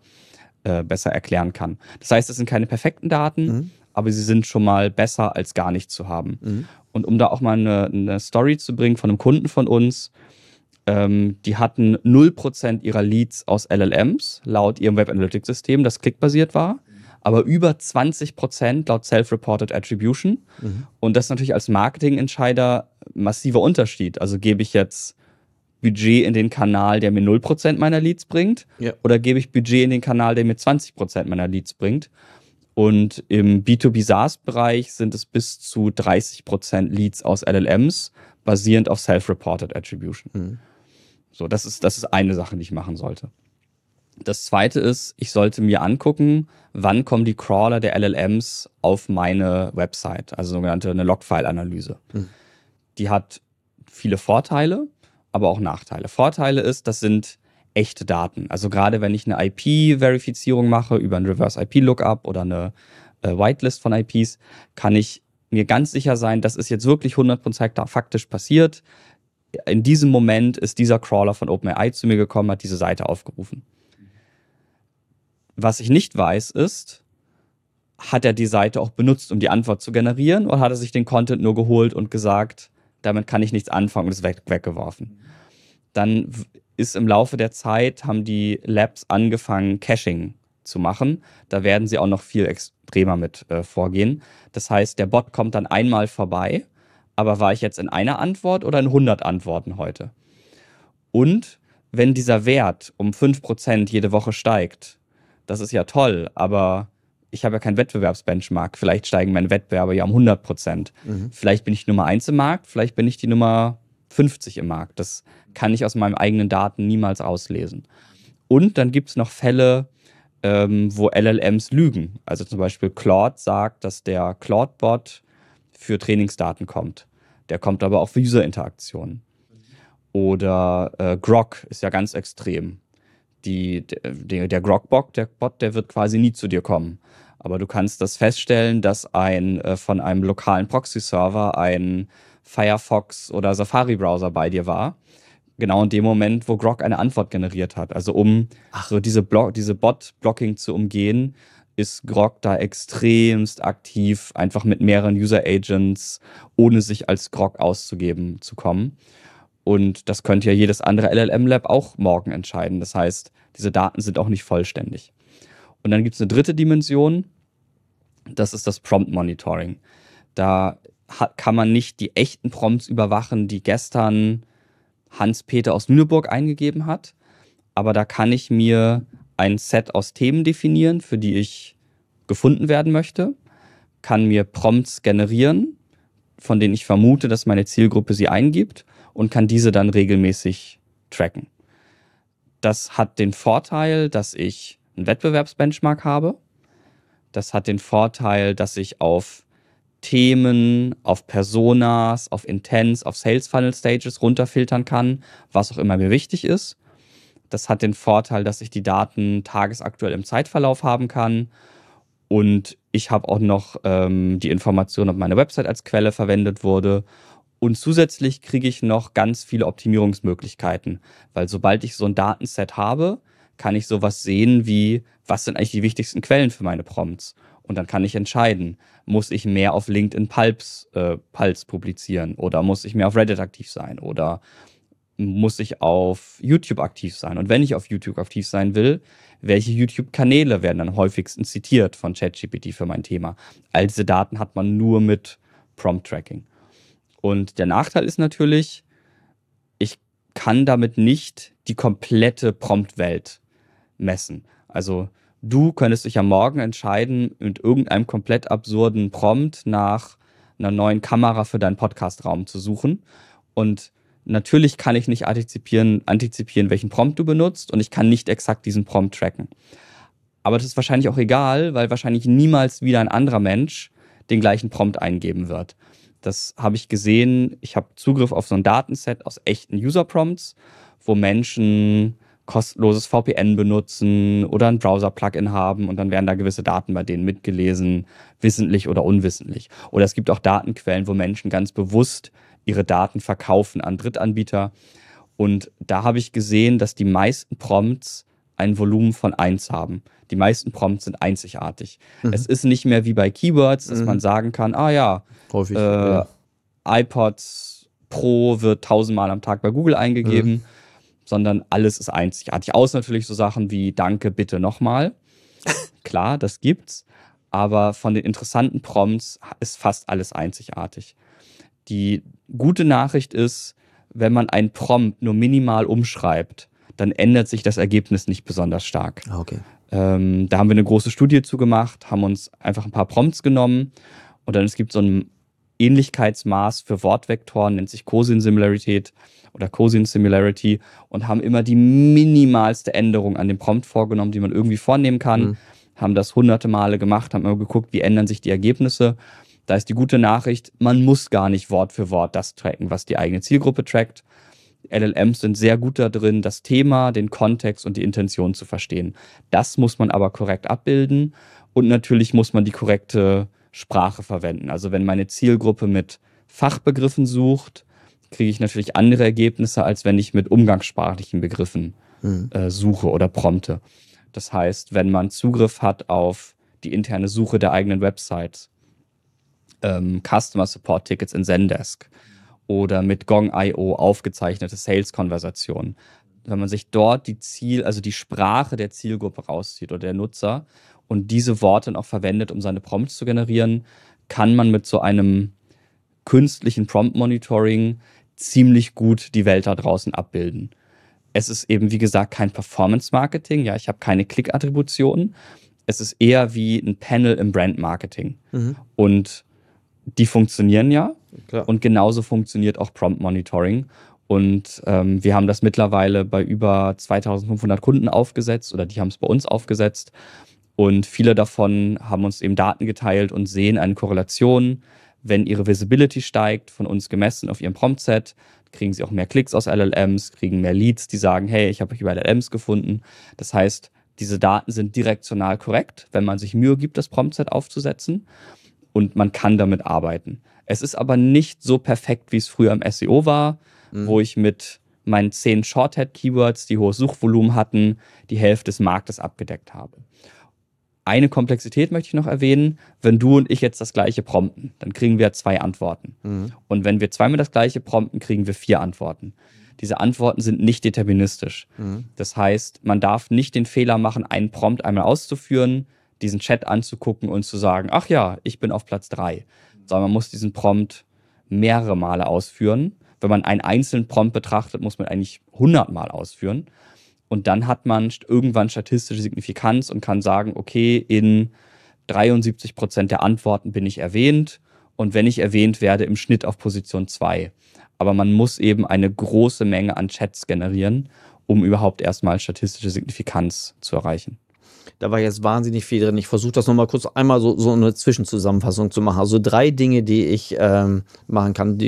erklären kann. Das heißt, es sind keine perfekten Daten, aber sie sind schon mal besser, als gar nichts zu haben. Und um da auch mal eine Story zu bringen von einem Kunden von uns, Die hatten 0% ihrer Leads aus LLMs, laut ihrem Web Analytics System, das klickbasiert war, aber über 20% laut Self-Reported Attribution. Und das ist natürlich als Marketingentscheider massiver Unterschied. Also gebe ich jetzt Budget in den Kanal, der mir 0% meiner Leads bringt, oder gebe ich Budget in den Kanal, der mir 20% meiner Leads bringt. Und im B2B SaaS-Bereich sind es bis zu 30% Leads aus LLMs, basierend auf Self-Reported Attribution. So, das ist eine Sache, die ich machen sollte. Das zweite ist, ich sollte mir angucken, wann kommen die Crawler der LLMs auf meine Website, also sogenannte eine Logfile-Analyse. Die hat viele Vorteile, aber auch Nachteile. Vorteile ist, das sind echte Daten. Also gerade wenn ich eine IP-Verifizierung mache über ein Reverse-IP-Lookup oder eine Whitelist von IPs, kann ich mir ganz sicher sein, das ist jetzt wirklich 100% faktisch passiert. In diesem Moment ist dieser Crawler von OpenAI zu mir gekommen, hat diese Seite aufgerufen. Was ich nicht weiß ist, hat er die Seite auch benutzt, um die Antwort zu generieren, oder hat er sich den Content nur geholt und gesagt, damit kann ich nichts anfangen und ist weggeworfen. Dann ist im Laufe der Zeit, haben die Labs angefangen, Caching zu machen. Da werden sie auch noch viel extremer mit vorgehen. Das heißt, der Bot kommt dann einmal vorbei, aber war ich jetzt in einer Antwort oder in 100 Antworten heute? Und wenn dieser Wert um 5% jede Woche steigt, das ist ja toll, aber ich habe ja keinen Wettbewerbsbenchmark. Vielleicht steigen meine Wettbewerber ja um 100%. Vielleicht bin ich Nummer 1 im Markt, vielleicht bin ich die Nummer 50 im Markt. Das kann ich aus meinen eigenen Daten niemals auslesen. Und dann gibt es noch Fälle, wo LLMs lügen. Also zum Beispiel Claude sagt, dass der Claude-Bot für Trainingsdaten kommt. Der kommt aber auch für User-Interaktionen. Oder Grok ist ja ganz extrem. Der Grok-Bot, der wird quasi nie zu dir kommen. Aber du kannst das feststellen, dass von einem lokalen Proxy-Server ein Firefox oder Safari-Browser bei dir war. Genau in dem Moment, wo Grok eine Antwort generiert hat. Also um so diese Bot-Blocking zu umgehen, ist Grok da extremst aktiv, einfach mit mehreren User-Agents, ohne sich als Grok auszugeben, zu kommen. Und das könnte ja jedes andere LLM-Lab auch morgen entscheiden. Das heißt, diese Daten sind auch nicht vollständig. Und dann gibt es eine dritte Dimension, das ist das Prompt-Monitoring. Da kann man nicht die echten Prompts überwachen, die gestern Hans-Peter aus Lüneburg eingegeben hat. Aber da kann ich mir ein Set aus Themen definieren, für die ich gefunden werden möchte, kann mir Prompts generieren, von denen ich vermute, dass meine Zielgruppe sie eingibt, und kann diese dann regelmäßig tracken. Das hat den Vorteil, dass ich einen Wettbewerbsbenchmark habe. Das hat den Vorteil, dass ich auf Themen, auf Personas, auf Intents, auf Sales Funnel Stages runterfiltern kann, was auch immer mir wichtig ist. Das hat den Vorteil, dass ich die Daten tagesaktuell im Zeitverlauf haben kann. Und ich habe auch noch die Information, ob meine Website als Quelle verwendet wurde. Und zusätzlich kriege ich noch ganz viele Optimierungsmöglichkeiten, weil sobald ich so ein Datenset habe, kann ich sowas sehen wie, was sind eigentlich die wichtigsten Quellen für meine Prompts? Und dann kann ich entscheiden, muss ich mehr auf LinkedIn Pulse publizieren oder muss ich mehr auf Reddit aktiv sein oder muss ich auf YouTube aktiv sein? Und wenn ich auf YouTube aktiv sein will, welche YouTube-Kanäle werden am häufigsten zitiert von ChatGPT für mein Thema? All diese Daten hat man nur mit Prompt-Tracking. Und der Nachteil ist natürlich, ich kann damit nicht die komplette Prompt-Welt messen. Also du könntest dich ja morgen entscheiden, mit irgendeinem komplett absurden Prompt nach einer neuen Kamera für deinen Podcast-Raum zu suchen. Und natürlich kann ich nicht antizipieren, welchen Prompt du benutzt, und ich kann nicht exakt diesen Prompt tracken. Aber das ist wahrscheinlich auch egal, weil wahrscheinlich niemals wieder ein anderer Mensch den gleichen Prompt eingeben wird. Das habe ich gesehen. Ich habe Zugriff auf so ein Datenset aus echten User-Prompts, wo Menschen kostenloses VPN benutzen oder ein Browser-Plugin haben, und dann werden da gewisse Daten bei denen mitgelesen, wissentlich oder unwissentlich. Oder es gibt auch Datenquellen, wo Menschen ganz bewusst ihre Daten verkaufen an Drittanbieter. Und da habe ich gesehen, dass die meisten Prompts ein Volumen von 1 haben. Die meisten Prompts sind einzigartig. Es ist nicht mehr wie bei Keywords, dass man sagen kann, Häufig, iPods Pro wird 1000-mal am Tag bei Google eingegeben. sondern alles ist einzigartig. Außer natürlich so Sachen wie Danke, bitte nochmal. Klar, das gibt's. Aber von den interessanten Prompts ist fast alles einzigartig. Die gute Nachricht ist, wenn man einen Prompt nur minimal umschreibt, dann ändert sich das Ergebnis nicht besonders stark. Okay. Da haben wir eine große Studie zu gemacht, haben uns einfach ein paar Prompts genommen und dann es gibt so ein Ähnlichkeitsmaß für Wortvektoren, nennt sich Cosin-Similarität oder Cosin-Similarity und haben immer die minimalste Änderung an dem Prompt vorgenommen, die man irgendwie vornehmen kann, haben das hunderte Male gemacht, haben immer geguckt, wie ändern sich die Ergebnisse. Da ist die gute Nachricht, man muss gar nicht Wort für Wort das tracken, was die eigene Zielgruppe trackt. LLMs sind sehr gut da drin, das Thema, den Kontext und die Intention zu verstehen. Das muss man aber korrekt abbilden und natürlich muss man die korrekte Sprache verwenden. Also wenn meine Zielgruppe mit Fachbegriffen sucht, kriege ich natürlich andere Ergebnisse, als wenn ich mit umgangssprachlichen Begriffen suche oder prompte. Das heißt, wenn man Zugriff hat auf die interne Suche der eigenen Website, Customer Support Tickets in Zendesk oder mit Gong.io aufgezeichnete Sales-Konversationen, wenn man sich dort die Sprache der Zielgruppe rauszieht oder der Nutzer und diese Worte dann auch verwendet, um seine Prompts zu generieren, kann man mit so einem künstlichen Prompt-Monitoring ziemlich gut die Welt da draußen abbilden. Es ist eben, wie gesagt, kein Performance-Marketing. Ja, ich habe keine Klick-Attribution. Es ist eher wie ein Panel im Brand-Marketing. Und die funktionieren ja. Klar. Und genauso funktioniert auch Prompt-Monitoring. Und wir haben das mittlerweile bei über 2500 Kunden aufgesetzt oder die haben es bei uns aufgesetzt. Und viele davon haben uns eben Daten geteilt und sehen eine Korrelation. Wenn ihre Visibility steigt, von uns gemessen auf ihrem Prompt-Set, kriegen sie auch mehr Klicks aus LLMs, kriegen mehr Leads, die sagen, hey, ich habe euch über LLMs gefunden. Das heißt, diese Daten sind direktional korrekt, wenn man sich Mühe gibt, das Prompt-Set aufzusetzen. Und man kann damit arbeiten. Es ist aber nicht so perfekt, wie es früher im SEO war, wo ich mit meinen 10 Shorthead-Keywords, die hohes Suchvolumen hatten, die Hälfte des Marktes abgedeckt habe. Eine Komplexität möchte ich noch erwähnen. Wenn du und ich jetzt das gleiche prompten, dann kriegen wir 2 Antworten. Und wenn wir zweimal das gleiche prompten, kriegen wir 4 Antworten. Diese Antworten sind nicht deterministisch. Das heißt, man darf nicht den Fehler machen, einen Prompt einmal auszuführen, diesen Chat anzugucken und zu sagen, ach ja, ich bin auf Platz 3. Sondern man muss diesen Prompt mehrere Male ausführen. Wenn man einen einzelnen Prompt betrachtet, muss man eigentlich 100 Mal ausführen. Und dann hat man irgendwann statistische Signifikanz und kann sagen, okay, in 73% der Antworten bin ich erwähnt und wenn ich erwähnt werde, im Schnitt auf Position 2. Aber man muss eben eine große Menge an Chats generieren, um überhaupt erstmal statistische Signifikanz zu erreichen. Da war jetzt wahnsinnig viel drin. Ich versuche das nochmal kurz einmal so eine Zwischenzusammenfassung zu machen. Also 3 Dinge, die ich machen kann.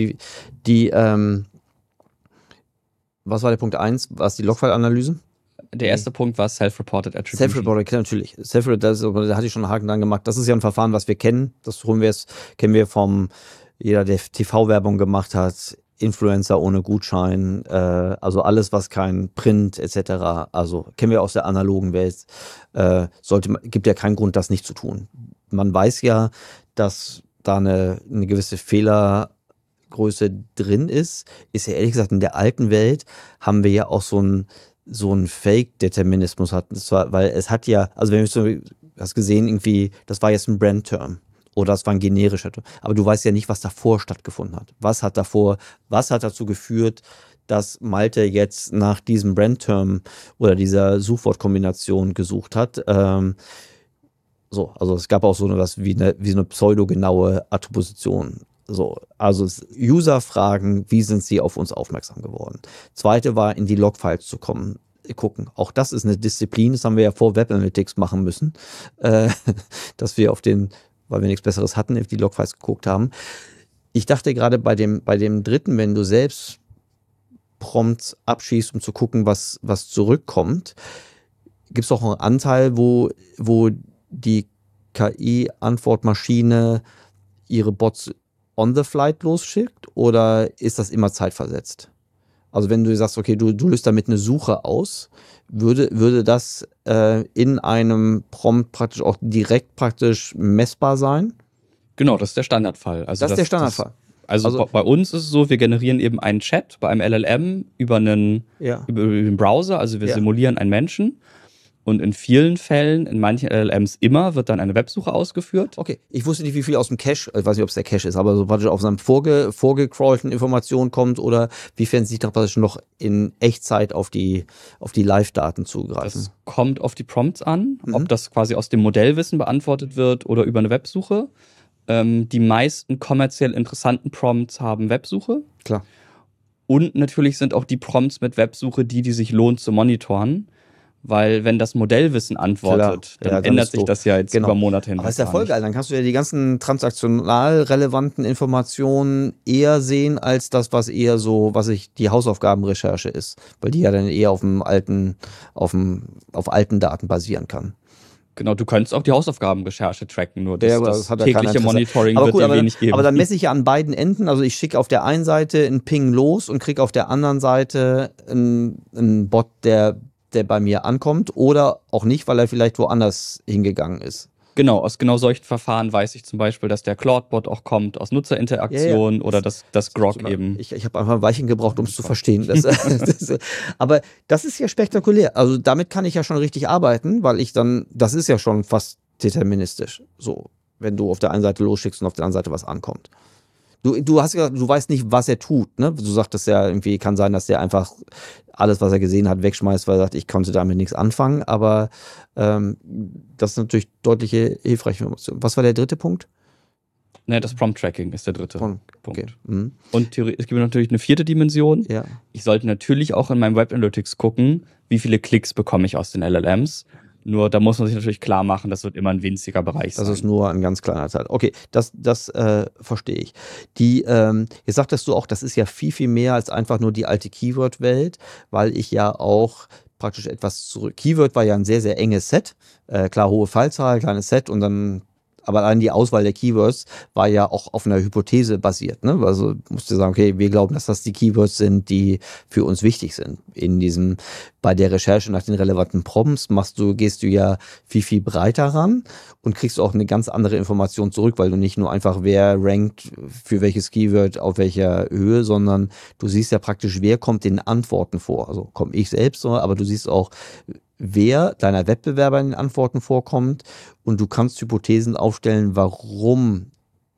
Was war der Punkt 1? War es die Logfile-Analyse? Der erste Punkt war Self-Reported Attribution. Self-Reported, natürlich. Da hatte ich schon einen Haken dran gemacht. Das ist ja ein Verfahren, was wir kennen. Das kennen wir vom jeder, der TV-Werbung gemacht hat, Influencer ohne Gutschein, also alles, was kein Print etc., also kennen wir aus der analogen Welt, gibt ja keinen Grund, das nicht zu tun. Man weiß ja, dass da eine gewisse Fehlergröße drin ist ja ehrlich gesagt in der alten Welt haben wir ja auch so einen Fake-Determinismus hatten, weil es hat ja, also wenn du hast gesehen, irgendwie, das war jetzt ein Brand-Term. Oder das war ein generischer Term. Aber du weißt ja nicht, was davor stattgefunden hat. Was hat dazu geführt, dass Malte jetzt nach diesem Brand-Term oder dieser Suchwortkombination gesucht hat? Also es gab auch so etwas wie eine pseudogenaue Attribution. Also User fragen, wie sind sie auf uns aufmerksam geworden? Zweite war, in die Logfiles zu gucken. Auch das ist eine Disziplin, das haben wir ja vor Web Analytics machen müssen, dass wir weil wir nichts Besseres hatten, auf die Logfiles geguckt haben. Ich dachte gerade bei dem dritten, wenn du selbst Prompts abschießt, um zu gucken, was zurückkommt, gibt es auch einen Anteil, wo die KI-Antwortmaschine ihre Bots on the flight losschickt oder ist das immer zeitversetzt? Also wenn du sagst, okay, du löst damit eine Suche aus, würde das in einem Prompt praktisch auch direkt messbar sein? Genau, das ist der Standardfall. Also das ist der Standardfall. Also bei uns ist es so, wir generieren eben einen Chat bei einem LLM über den Browser, also wir simulieren einen Menschen. Und in vielen Fällen, in manchen LLMs immer, wird dann eine Websuche ausgeführt. Okay, ich wusste nicht, wie viel aus dem Cache, ich weiß nicht, ob es der Cache ist, aber so praktisch auf seinem vorgecrawlten Informationen kommt oder wiefern sich da praktisch noch in Echtzeit auf die Live-Daten zugreifen. Das kommt auf die Prompts an, ob das quasi aus dem Modellwissen beantwortet wird oder über eine Websuche. Die meisten kommerziell interessanten Prompts haben Websuche. Klar. Und natürlich sind auch die Prompts mit Websuche die sich lohnt zu monitoren. Weil wenn das Modellwissen antwortet, dann ändert sich das ja jetzt über Monate hinweg. Aber ist ja voll geil, dann kannst du ja die ganzen transaktional relevanten Informationen eher sehen, als das, was eher so, die Hausaufgabenrecherche ist. Weil die ja dann eher auf alten Daten basieren kann. Genau, du könntest auch die Hausaufgabenrecherche tracken, nur das hat tägliche Monitoring wird dir wenig geben. Aber dann messe ich ja an beiden Enden, also ich schicke auf der einen Seite einen Ping los und kriege auf der anderen Seite einen Bot, der bei mir ankommt oder auch nicht, weil er vielleicht woanders hingegangen ist. Genau, aus genau solchen Verfahren weiß ich zum Beispiel, dass der Claude-Bot auch kommt aus Nutzerinteraktion oder das Grok eben. Ich habe einfach ein Weilchen gebraucht, um es zu verstehen. Aber das ist ja spektakulär. Also damit kann ich ja schon richtig arbeiten, weil das ist ja schon fast deterministisch. So, wenn du auf der einen Seite losschickst und auf der anderen Seite was ankommt. Du hast ja, du weißt nicht, was er tut, ne? Du sagtest ja irgendwie, kann sein, dass der einfach alles, was er gesehen hat, wegschmeißt, weil er sagt, ich konnte damit nichts anfangen, aber das ist natürlich deutliche hilfreiche Information. Was war der dritte Punkt? Ne, das Prompt-Tracking ist der dritte Punkt. Okay. Und es gibt natürlich eine vierte Dimension. Ja. Ich sollte natürlich auch in meinem Web Analytics gucken, wie viele Klicks bekomme ich aus den LLMs. Nur da muss man sich natürlich klar machen, das wird immer ein winziger Bereich sein. Das ist nur ein ganz kleiner Teil. Okay, das verstehe ich. Jetzt sagtest du auch, das ist ja viel, viel mehr als einfach nur die alte Keyword-Welt, weil ich ja auch praktisch etwas zurück. Keyword war ja ein sehr, sehr enges Set. Klar, hohe Fallzahl, kleines Set und dann. Aber allein die Auswahl der Keywords war ja auch auf einer Hypothese basiert. Ne? Also musst du sagen, okay, wir glauben, dass das die Keywords sind, die für uns wichtig sind. Bei der Recherche nach den relevanten Prompts gehst du ja viel, viel breiter ran und kriegst auch eine ganz andere Information zurück, weil du nicht nur einfach, wer rankt für welches Keyword auf welcher Höhe, sondern du siehst ja praktisch, wer kommt den Antworten vor. Also komme ich selbst, aber du siehst auch, wer deiner Wettbewerber in den Antworten vorkommt und du kannst Hypothesen aufstellen, warum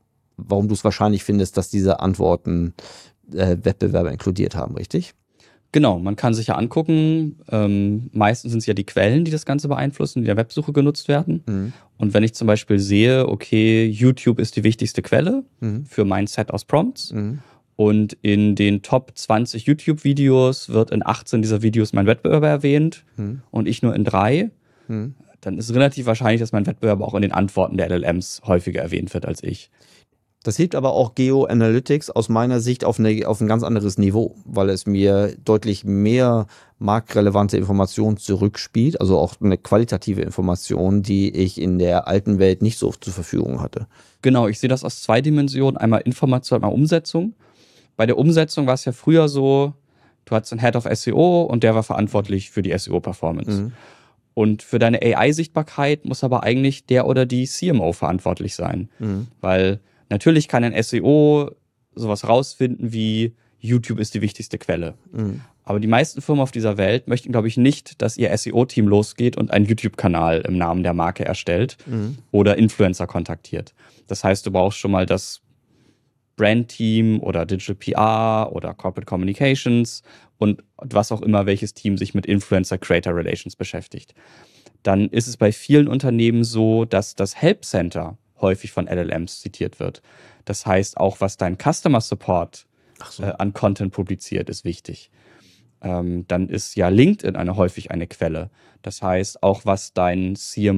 du es wahrscheinlich findest, dass diese Antworten Wettbewerber inkludiert haben, richtig? Genau, man kann sich ja angucken, meistens sind es ja die Quellen, die das Ganze beeinflussen, die in der Websuche genutzt werden. Und wenn ich zum Beispiel sehe, okay, YouTube ist die wichtigste Quelle für mein Set aus Prompts, und in den Top 20 YouTube-Videos wird in 18 dieser Videos mein Wettbewerber erwähnt und ich nur in 3. Dann ist es relativ wahrscheinlich, dass mein Wettbewerber auch in den Antworten der LLMs häufiger erwähnt wird als ich. Das hilft aber auch Geo-Analytics aus meiner Sicht auf ein ganz anderes Niveau, weil es mir deutlich mehr marktrelevante Informationen zurückspielt, also auch eine qualitative Information, die ich in der alten Welt nicht so zur Verfügung hatte. Genau, ich sehe das aus 2 Dimensionen, einmal Information, einmal Umsetzung. Bei der Umsetzung war es ja früher so, du hattest einen Head of SEO und der war verantwortlich für die SEO-Performance. Und für deine AI-Sichtbarkeit muss aber eigentlich der oder die CMO verantwortlich sein. Weil natürlich kann ein SEO sowas rausfinden wie YouTube ist die wichtigste Quelle. Aber die meisten Firmen auf dieser Welt möchten, glaube ich, nicht, dass ihr SEO-Team losgeht und einen YouTube-Kanal im Namen der Marke erstellt oder Influencer kontaktiert. Das heißt, du brauchst schon mal das Brand-Team oder Digital PR oder Corporate Communications und was auch immer, welches Team sich mit Influencer-Creator-Relations beschäftigt. Dann ist es bei vielen Unternehmen so, dass das Help Center häufig von LLMs zitiert wird. Das heißt, auch was dein Customer Support an Content publiziert, ist wichtig. Dann ist ja LinkedIn häufig eine Quelle. Das heißt, auch was dein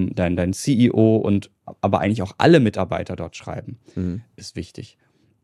CEO und aber eigentlich auch alle Mitarbeiter dort schreiben, ist wichtig.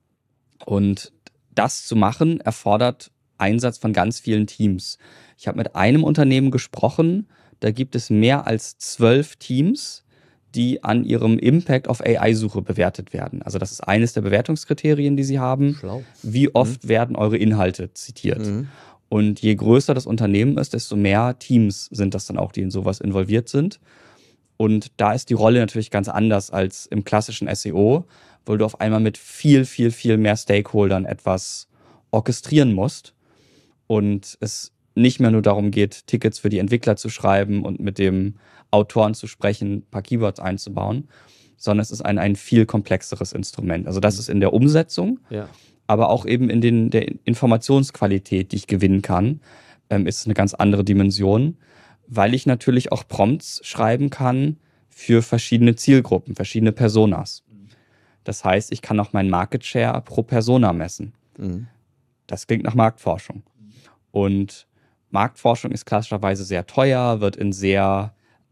Und das zu machen, erfordert Einsatz von ganz vielen Teams. Ich habe mit einem Unternehmen gesprochen, da gibt es mehr als 12 Teams, die an ihrem Impact auf AI-Suche bewertet werden. Also das ist eines der Bewertungskriterien, die sie haben. Schlau. Wie oft werden eure Inhalte zitiert? Und je größer das Unternehmen ist, desto mehr Teams sind das dann auch, die in sowas involviert sind. Und da ist die Rolle natürlich ganz anders als im klassischen SEO, weil du auf einmal mit viel, viel, viel mehr Stakeholdern etwas orchestrieren musst und es nicht mehr nur darum geht, Tickets für die Entwickler zu schreiben und mit dem Autoren zu sprechen, ein paar Keywords einzubauen, sondern es ist ein viel komplexeres Instrument. Also das ist in der Umsetzung, aber auch eben in der Informationsqualität, die ich gewinnen kann, ist es eine ganz andere Dimension, weil ich natürlich auch Prompts schreiben kann für verschiedene Zielgruppen, verschiedene Personas. Das heißt, ich kann auch meinen Market Share pro Persona messen. Das klingt nach Marktforschung. Und Marktforschung ist klassischerweise sehr teuer, wird in sehr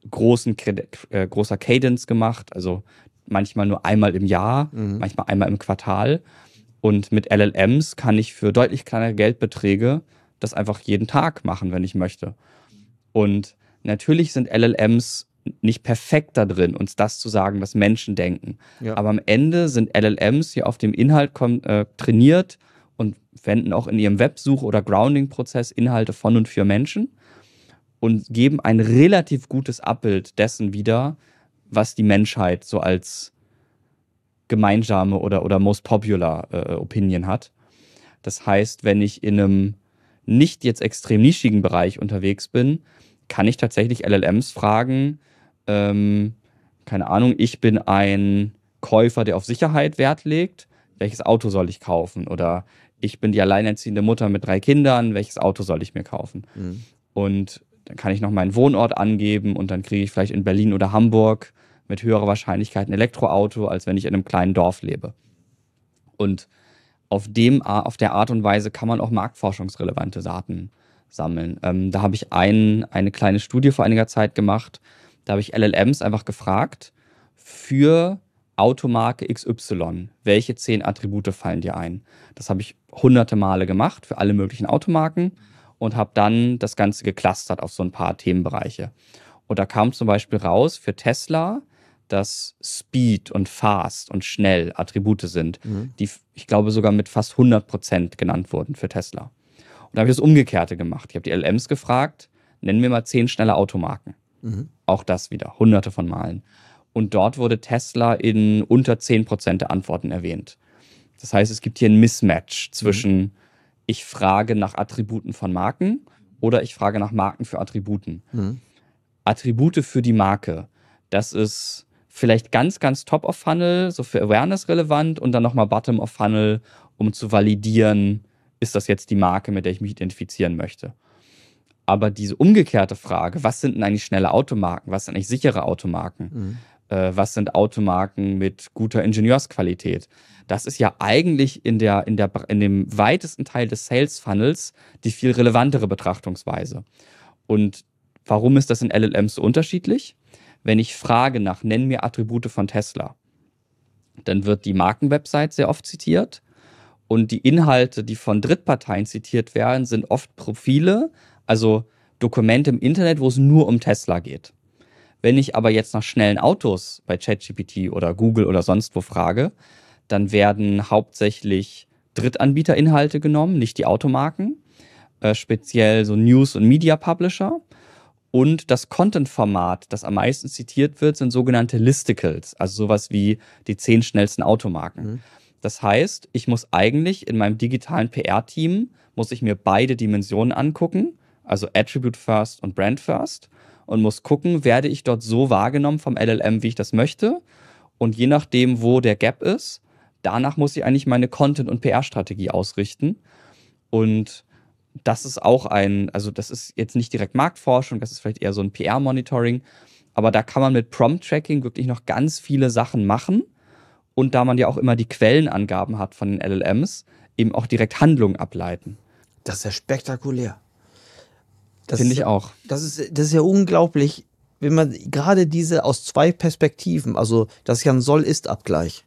großer Cadence gemacht, also manchmal nur einmal im Jahr, manchmal einmal im Quartal. Und mit LLMs kann ich für deutlich kleinere Geldbeträge das einfach jeden Tag machen, wenn ich möchte. Und natürlich sind LLMs nicht perfekt da drin, uns das zu sagen, was Menschen denken. Ja. Aber am Ende sind LLMs hier auf dem Inhalt trainiert und wenden auch in ihrem Websuch- oder Grounding-Prozess Inhalte von und für Menschen und geben ein relativ gutes Abbild dessen wieder, was die Menschheit so als gemeinsame oder most popular Opinion hat. Das heißt, wenn ich in einem nicht jetzt extrem nischigen Bereich unterwegs bin, kann ich tatsächlich LLMs fragen, keine Ahnung, ich bin ein Käufer, der auf Sicherheit Wert legt, welches Auto soll ich kaufen? Oder ich bin die alleinerziehende Mutter mit 3 Kindern, welches Auto soll ich mir kaufen? Und dann kann ich noch meinen Wohnort angeben und dann kriege ich vielleicht in Berlin oder Hamburg mit höherer Wahrscheinlichkeit ein Elektroauto, als wenn ich in einem kleinen Dorf lebe. Und auf der Art und Weise kann man auch marktforschungsrelevante Daten sammeln. Da habe ich eine kleine Studie vor einiger Zeit gemacht. Da habe ich LLMs einfach gefragt, für Automarke XY, welche 10 Attribute fallen dir ein? Das habe ich hunderte Male gemacht für alle möglichen Automarken und habe dann das Ganze geclustert auf so ein paar Themenbereiche. Und da kam zum Beispiel raus für Tesla, dass Speed und Fast und Schnell Attribute sind, die ich glaube sogar mit fast 100% genannt wurden für Tesla. Und da habe ich das Umgekehrte gemacht. Ich habe die LLMs gefragt, nenn mir mal 10 schnelle Automarken. Auch das wieder, hunderte von Malen. Und dort wurde Tesla in unter 10% der Antworten erwähnt. Das heißt, es gibt hier ein Mismatch zwischen ich frage nach Attributen von Marken oder ich frage nach Marken für Attributen. Attribute für die Marke, das ist vielleicht ganz, ganz top of Funnel, so für Awareness relevant und dann nochmal bottom of Funnel, um zu validieren, ist das jetzt die Marke, mit der ich mich identifizieren möchte. Aber diese umgekehrte Frage, was sind denn eigentlich schnelle Automarken, was sind eigentlich sichere Automarken, was sind Automarken mit guter Ingenieursqualität, das ist ja eigentlich in dem weitesten Teil des Sales Funnels die viel relevantere Betrachtungsweise. Und warum ist das in LLMs so unterschiedlich? Wenn ich frage nach, nenn mir Attribute von Tesla, dann wird die Markenwebsite sehr oft zitiert und die Inhalte, die von Drittparteien zitiert werden, sind oft Profile, also Dokumente im Internet, wo es nur um Tesla geht. Wenn ich aber jetzt nach schnellen Autos bei ChatGPT oder Google oder sonst wo frage, dann werden hauptsächlich Drittanbieterinhalte genommen, nicht die Automarken, speziell so News- und Media-Publisher. Und das Content-Format, das am meisten zitiert wird, sind sogenannte Listicles, also sowas wie die 10 schnellsten Automarken. Das heißt, ich muss eigentlich in meinem digitalen PR-Team, muss ich mir beide Dimensionen angucken, also Attribute First und Brand First, und muss gucken, werde ich dort so wahrgenommen vom LLM, wie ich das möchte. Und je nachdem, wo der Gap ist, danach muss ich eigentlich meine Content- und PR-Strategie ausrichten. Und das ist auch also das ist jetzt nicht direkt Marktforschung, das ist vielleicht eher so ein PR-Monitoring, aber da kann man mit Prompt-Tracking wirklich noch ganz viele Sachen machen und da man ja auch immer die Quellenangaben hat von den LLMs, eben auch direkt Handlungen ableiten. Das ist ja spektakulär. Finde ich auch. Das ist ja unglaublich, wenn man gerade diese aus 2 Perspektiven, also das ist ja ein Soll-Ist-Abgleich.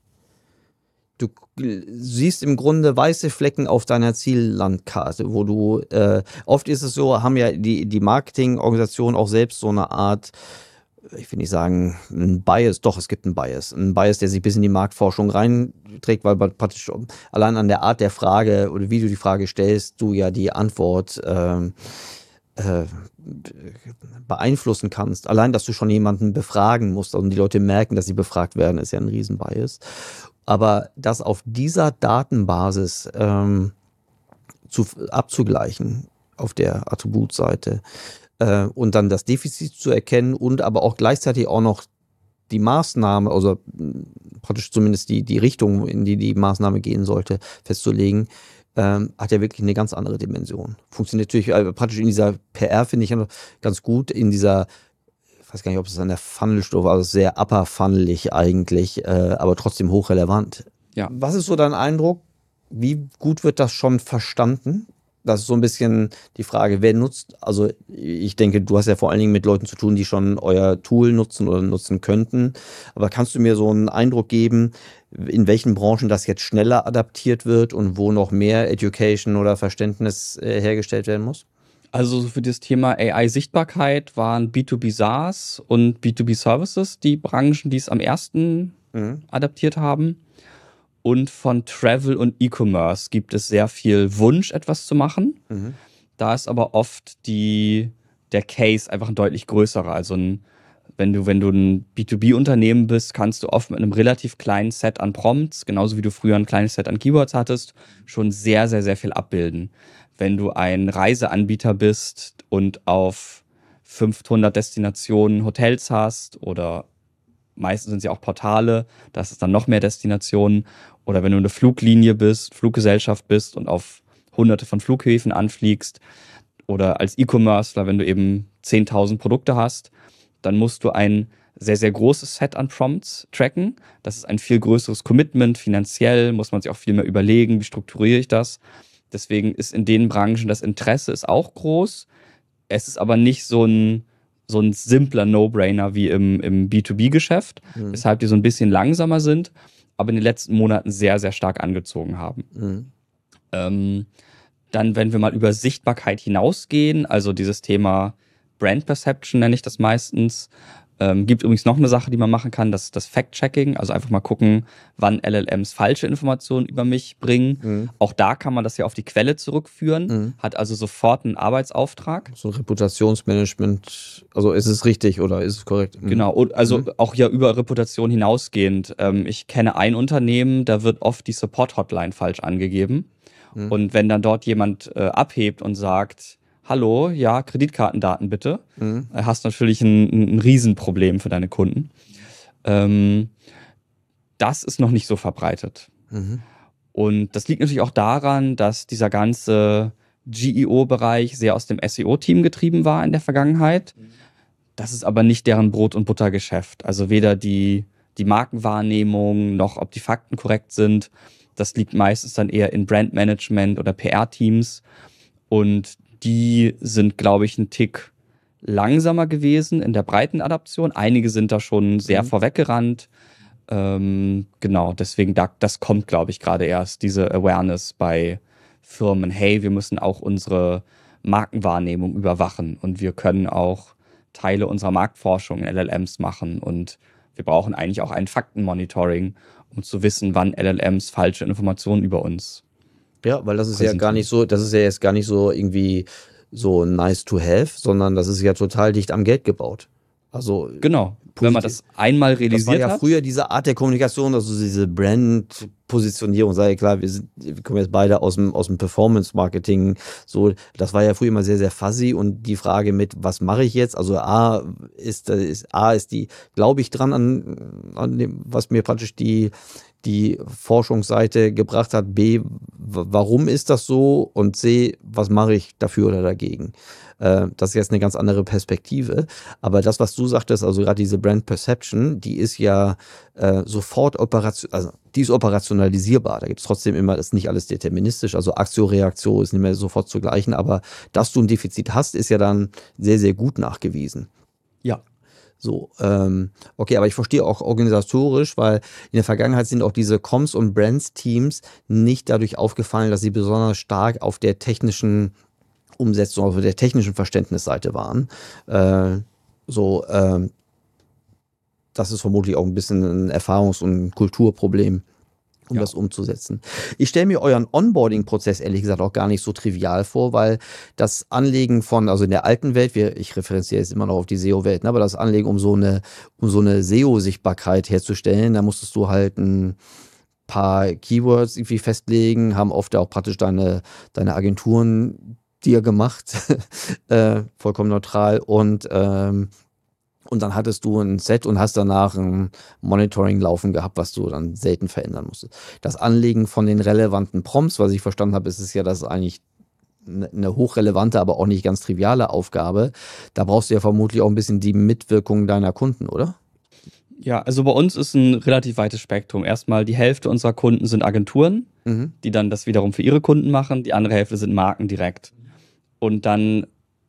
Du siehst im Grunde weiße Flecken auf deiner Ziellandkarte, wo du, oft ist es so, haben ja die Marketingorganisationen auch selbst so eine Art, ich will nicht sagen, ein Bias, doch, es gibt einen Bias, der sich bis in die Marktforschung reinträgt, weil man praktisch allein an der Art der Frage oder wie du die Frage stellst, du ja die Antwort beeinflussen kannst. Allein, dass du schon jemanden befragen musst und die Leute merken, dass sie befragt werden, ist ja ein Riesenbias. Aber das auf dieser Datenbasis abzugleichen auf der Attributseite und dann das Defizit zu erkennen und aber auch gleichzeitig auch noch die Maßnahme, also praktisch zumindest die Richtung, in die die Maßnahme gehen sollte, festzulegen, hat ja wirklich eine ganz andere Dimension. Funktioniert natürlich praktisch in dieser PR, finde ich ja noch ganz gut, in dieser, ich weiß gar nicht, ob es an der Funnelstufe, also sehr upper-funnelig eigentlich, aber trotzdem hochrelevant. Ja. Was ist so dein Eindruck? Wie gut wird das schon verstanden? Das ist so ein bisschen die Frage, wer nutzt, also ich denke, du hast ja vor allen Dingen mit Leuten zu tun, die schon euer Tool nutzen oder nutzen könnten. Aber kannst du mir so einen Eindruck geben, in welchen Branchen das jetzt schneller adaptiert wird und wo noch mehr Education oder Verständnis hergestellt werden muss? Also für das Thema AI-Sichtbarkeit waren B2B SaaS und B2B Services die Branchen, die es am ersten adaptiert haben. Und von Travel und E-Commerce gibt es sehr viel Wunsch, etwas zu machen. Da ist aber oft der Case einfach ein deutlich größerer. Also wenn du ein B2B-Unternehmen bist, kannst du oft mit einem relativ kleinen Set an Prompts, genauso wie du früher ein kleines Set an Keywords hattest, schon sehr, sehr, sehr viel abbilden. Wenn du ein Reiseanbieter bist und auf 500 Destinationen Hotels hast oder meistens sind es ja auch Portale, das ist dann noch mehr Destinationen. Oder wenn du eine Fluglinie bist, Fluggesellschaft bist und auf hunderte von Flughäfen anfliegst oder als E-Commercer, wenn du eben 10.000 Produkte hast, dann musst du ein sehr, sehr großes Set an Prompts tracken. Das ist ein viel größeres Commitment. Finanziell muss man sich auch viel mehr überlegen, wie strukturiere ich das. Deswegen ist in den Branchen das Interesse ist auch groß. Es ist aber nicht so ein simpler No-Brainer wie im B2B-Geschäft, weshalb die so ein bisschen langsamer sind, aber in den letzten Monaten sehr, sehr stark angezogen haben. Dann, wenn wir mal über Sichtbarkeit hinausgehen, also dieses Thema Brand Perception nenne ich das meistens, gibt übrigens noch eine Sache, die man machen kann, das ist das Fact-Checking, also einfach mal gucken, wann LLMs falsche Informationen über mich bringen. Auch da kann man das ja auf die Quelle zurückführen, hat also sofort einen Arbeitsauftrag. So ein Reputationsmanagement, also ist es richtig oder ist es korrekt? Genau, und also auch ja über Reputation hinausgehend. Ich kenne ein Unternehmen, da wird oft die Support-Hotline falsch angegeben. Und wenn dann dort jemand abhebt und sagt, hallo, ja, Kreditkartendaten bitte, hast natürlich ein Riesenproblem für deine Kunden. Das ist noch nicht so verbreitet. Und das liegt natürlich auch daran, dass dieser ganze GEO-Bereich sehr aus dem SEO-Team getrieben war in der Vergangenheit. Das ist aber nicht deren Brot- und Buttergeschäft. Also weder die Markenwahrnehmung noch ob die Fakten korrekt sind. Das liegt meistens dann eher in Brandmanagement oder PR-Teams. Und die sind, glaube ich, einen Tick langsamer gewesen in der breiten Adaption. Einige sind da schon sehr vorweggerannt. Genau, deswegen, das kommt, glaube ich, gerade erst, diese Awareness bei Firmen. Hey, wir müssen auch unsere Markenwahrnehmung überwachen und wir können auch Teile unserer Marktforschung in LLMs machen und wir brauchen eigentlich auch ein Faktenmonitoring, um zu wissen, wann LLMs falsche Informationen über uns. Ja, weil das ist ja gar nicht so, das ist ja jetzt gar nicht so irgendwie so nice to have, sondern das ist ja total dicht am Geld gebaut. Also genau, wenn man das einmal realisiert hat. Das war ja früher diese Art der Kommunikation, also diese Brand-Positionierung, sei ja klar, wir kommen jetzt beide aus dem Performance-Marketing, so, das war ja früher immer sehr, sehr fuzzy und die Frage mit, was mache ich jetzt, also A ist die, glaube ich dran an dem, was mir praktisch die Forschungsseite gebracht hat, B, warum ist das so und C, was mache ich dafür oder dagegen? Das ist jetzt eine ganz andere Perspektive, aber das, was du sagtest, also gerade diese Brand Perception, die ist ja sofort die ist operationalisierbar, da gibt es trotzdem immer, das ist nicht alles deterministisch, also Aktio, Reaktio ist nicht mehr sofort zu gleichen, aber dass du ein Defizit hast, ist ja dann sehr, sehr gut nachgewiesen. Ja. So, okay, aber ich verstehe auch organisatorisch, weil in der Vergangenheit sind auch diese Comms- und Brands-Teams nicht dadurch aufgefallen, dass sie besonders stark auf der technischen Umsetzung, auf der technischen Verständnisseite waren. Das ist vermutlich auch ein bisschen ein Erfahrungs- und Kulturproblem. um das umzusetzen. Ich stelle mir euren Onboarding-Prozess ehrlich gesagt auch gar nicht so trivial vor, weil das Anlegen von, also in der alten Welt, ich referenziere jetzt immer noch auf die SEO-Welt, aber das Anlegen, um so eine SEO-Sichtbarkeit herzustellen, da musstest du halt ein paar Keywords irgendwie festlegen, haben oft auch praktisch deine Agenturen dir gemacht, vollkommen neutral und dann hattest du ein Set und hast danach ein Monitoring laufen gehabt, was du dann selten verändern musstest. Das Anlegen von den relevanten Prompts, was ich verstanden habe, ist es ja, das ist eigentlich eine hochrelevante, aber auch nicht ganz triviale Aufgabe. Da brauchst du ja vermutlich auch ein bisschen die Mitwirkung deiner Kunden, oder? Ja, also bei uns ist ein relativ weites Spektrum. Erstmal die Hälfte unserer Kunden sind Agenturen, die dann das wiederum für ihre Kunden machen. Die andere Hälfte sind Marken direkt. Und dann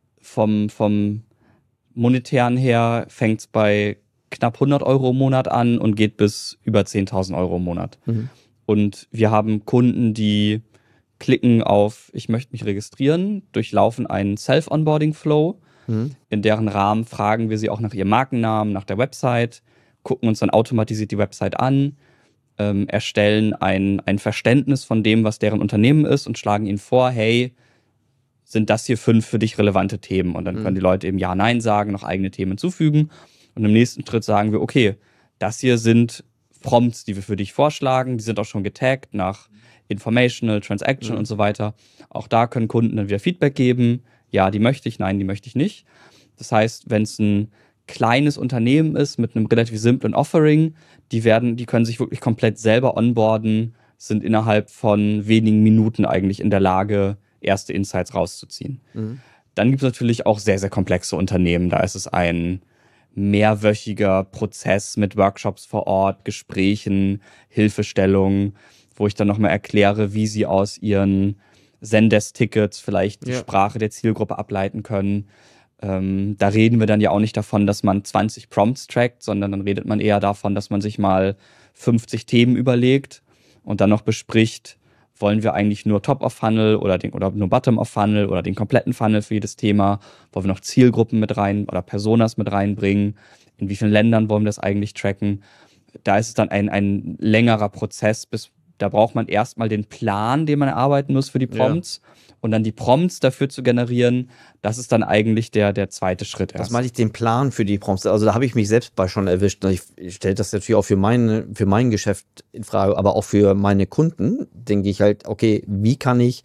vom monetären her fängt es bei knapp 100 Euro im Monat an und geht bis über 10.000 Euro im Monat. Und wir haben Kunden, die klicken auf ich möchte mich registrieren, durchlaufen einen Self-Onboarding-Flow. In deren Rahmen fragen wir sie auch nach ihrem Markennamen, nach der Website, gucken uns dann automatisiert die Website an, erstellen ein Verständnis von dem, was deren Unternehmen ist und schlagen ihnen vor, hey, sind das hier 5 für dich relevante Themen? Und dann können die Leute eben Ja, Nein sagen, noch eigene Themen hinzufügen. Und im nächsten Schritt sagen wir, okay, das hier sind Prompts, die wir für dich vorschlagen. Die sind auch schon getaggt nach Informational, Transaction und so weiter. Auch da können Kunden dann wieder Feedback geben. Ja, die möchte ich, nein, die möchte ich nicht. Das heißt, wenn es ein kleines Unternehmen ist mit einem relativ simplen Offering, die können sich wirklich komplett selber onboarden, sind innerhalb von wenigen Minuten eigentlich in der Lage, erste Insights rauszuziehen. Dann gibt es natürlich auch sehr, sehr komplexe Unternehmen. Da ist es ein mehrwöchiger Prozess mit Workshops vor Ort, Gesprächen, Hilfestellungen, wo ich dann nochmal erkläre, wie sie aus ihren Zendesk-Tickets vielleicht die Sprache der Zielgruppe ableiten können. Da reden wir dann ja auch nicht davon, dass man 20 Prompts trackt, sondern dann redet man eher davon, dass man sich mal 50 Themen überlegt und dann noch bespricht, wollen wir eigentlich nur Top-of-Funnel oder nur Bottom-of-Funnel oder den kompletten Funnel für jedes Thema? Wollen wir noch Zielgruppen mit rein oder Personas mit reinbringen? In wie vielen Ländern wollen wir das eigentlich tracken? Da ist es dann ein längerer Prozess, da braucht man erstmal den Plan, den man erarbeiten muss für die Prompts. Und dann die Prompts dafür zu generieren, das ist dann eigentlich der zweite Schritt erst. Was meine ich, den Plan für die Prompts? Also da habe ich mich selbst bei schon erwischt. Ich stelle das natürlich auch für mein Geschäft in Frage, aber auch für meine Kunden denke ich halt, okay, wie kann ich,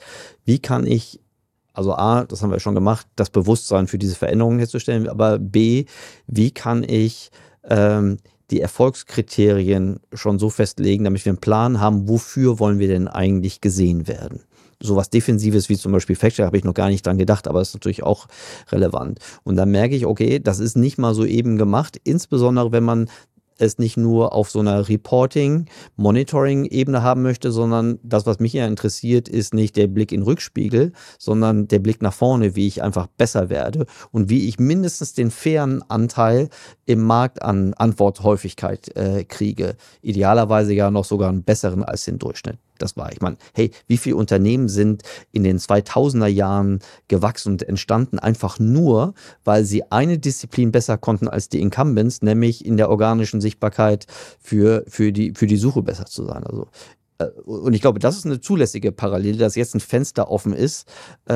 also A, das haben wir schon gemacht, das Bewusstsein für diese Veränderungen herzustellen, aber B, wie kann ich die Erfolgskriterien schon so festlegen, damit wir einen Plan haben, wofür wollen wir denn eigentlich gesehen werden? Sowas Defensives wie zum Beispiel Fact-Check habe ich noch gar nicht dran gedacht, aber ist natürlich auch relevant. Und dann merke ich, okay, das ist nicht mal so eben gemacht, insbesondere wenn man es nicht nur auf so einer Reporting-Monitoring-Ebene haben möchte, sondern das, was mich ja interessiert, ist nicht der Blick in den Rückspiegel, sondern der Blick nach vorne, wie ich einfach besser werde und wie ich mindestens den fairen Anteil im Markt an Antworthäufigkeit kriege. Idealerweise ja noch sogar einen besseren als den Durchschnitt. Das war, ich meine, hey, wie viele Unternehmen sind in den 2000er Jahren gewachsen und entstanden, einfach nur, weil sie eine Disziplin besser konnten als die Incumbents, nämlich in der organischen Sichtbarkeit für die Suche besser zu sein. Also, und ich glaube, das ist eine zulässige Parallele, dass jetzt ein Fenster offen ist,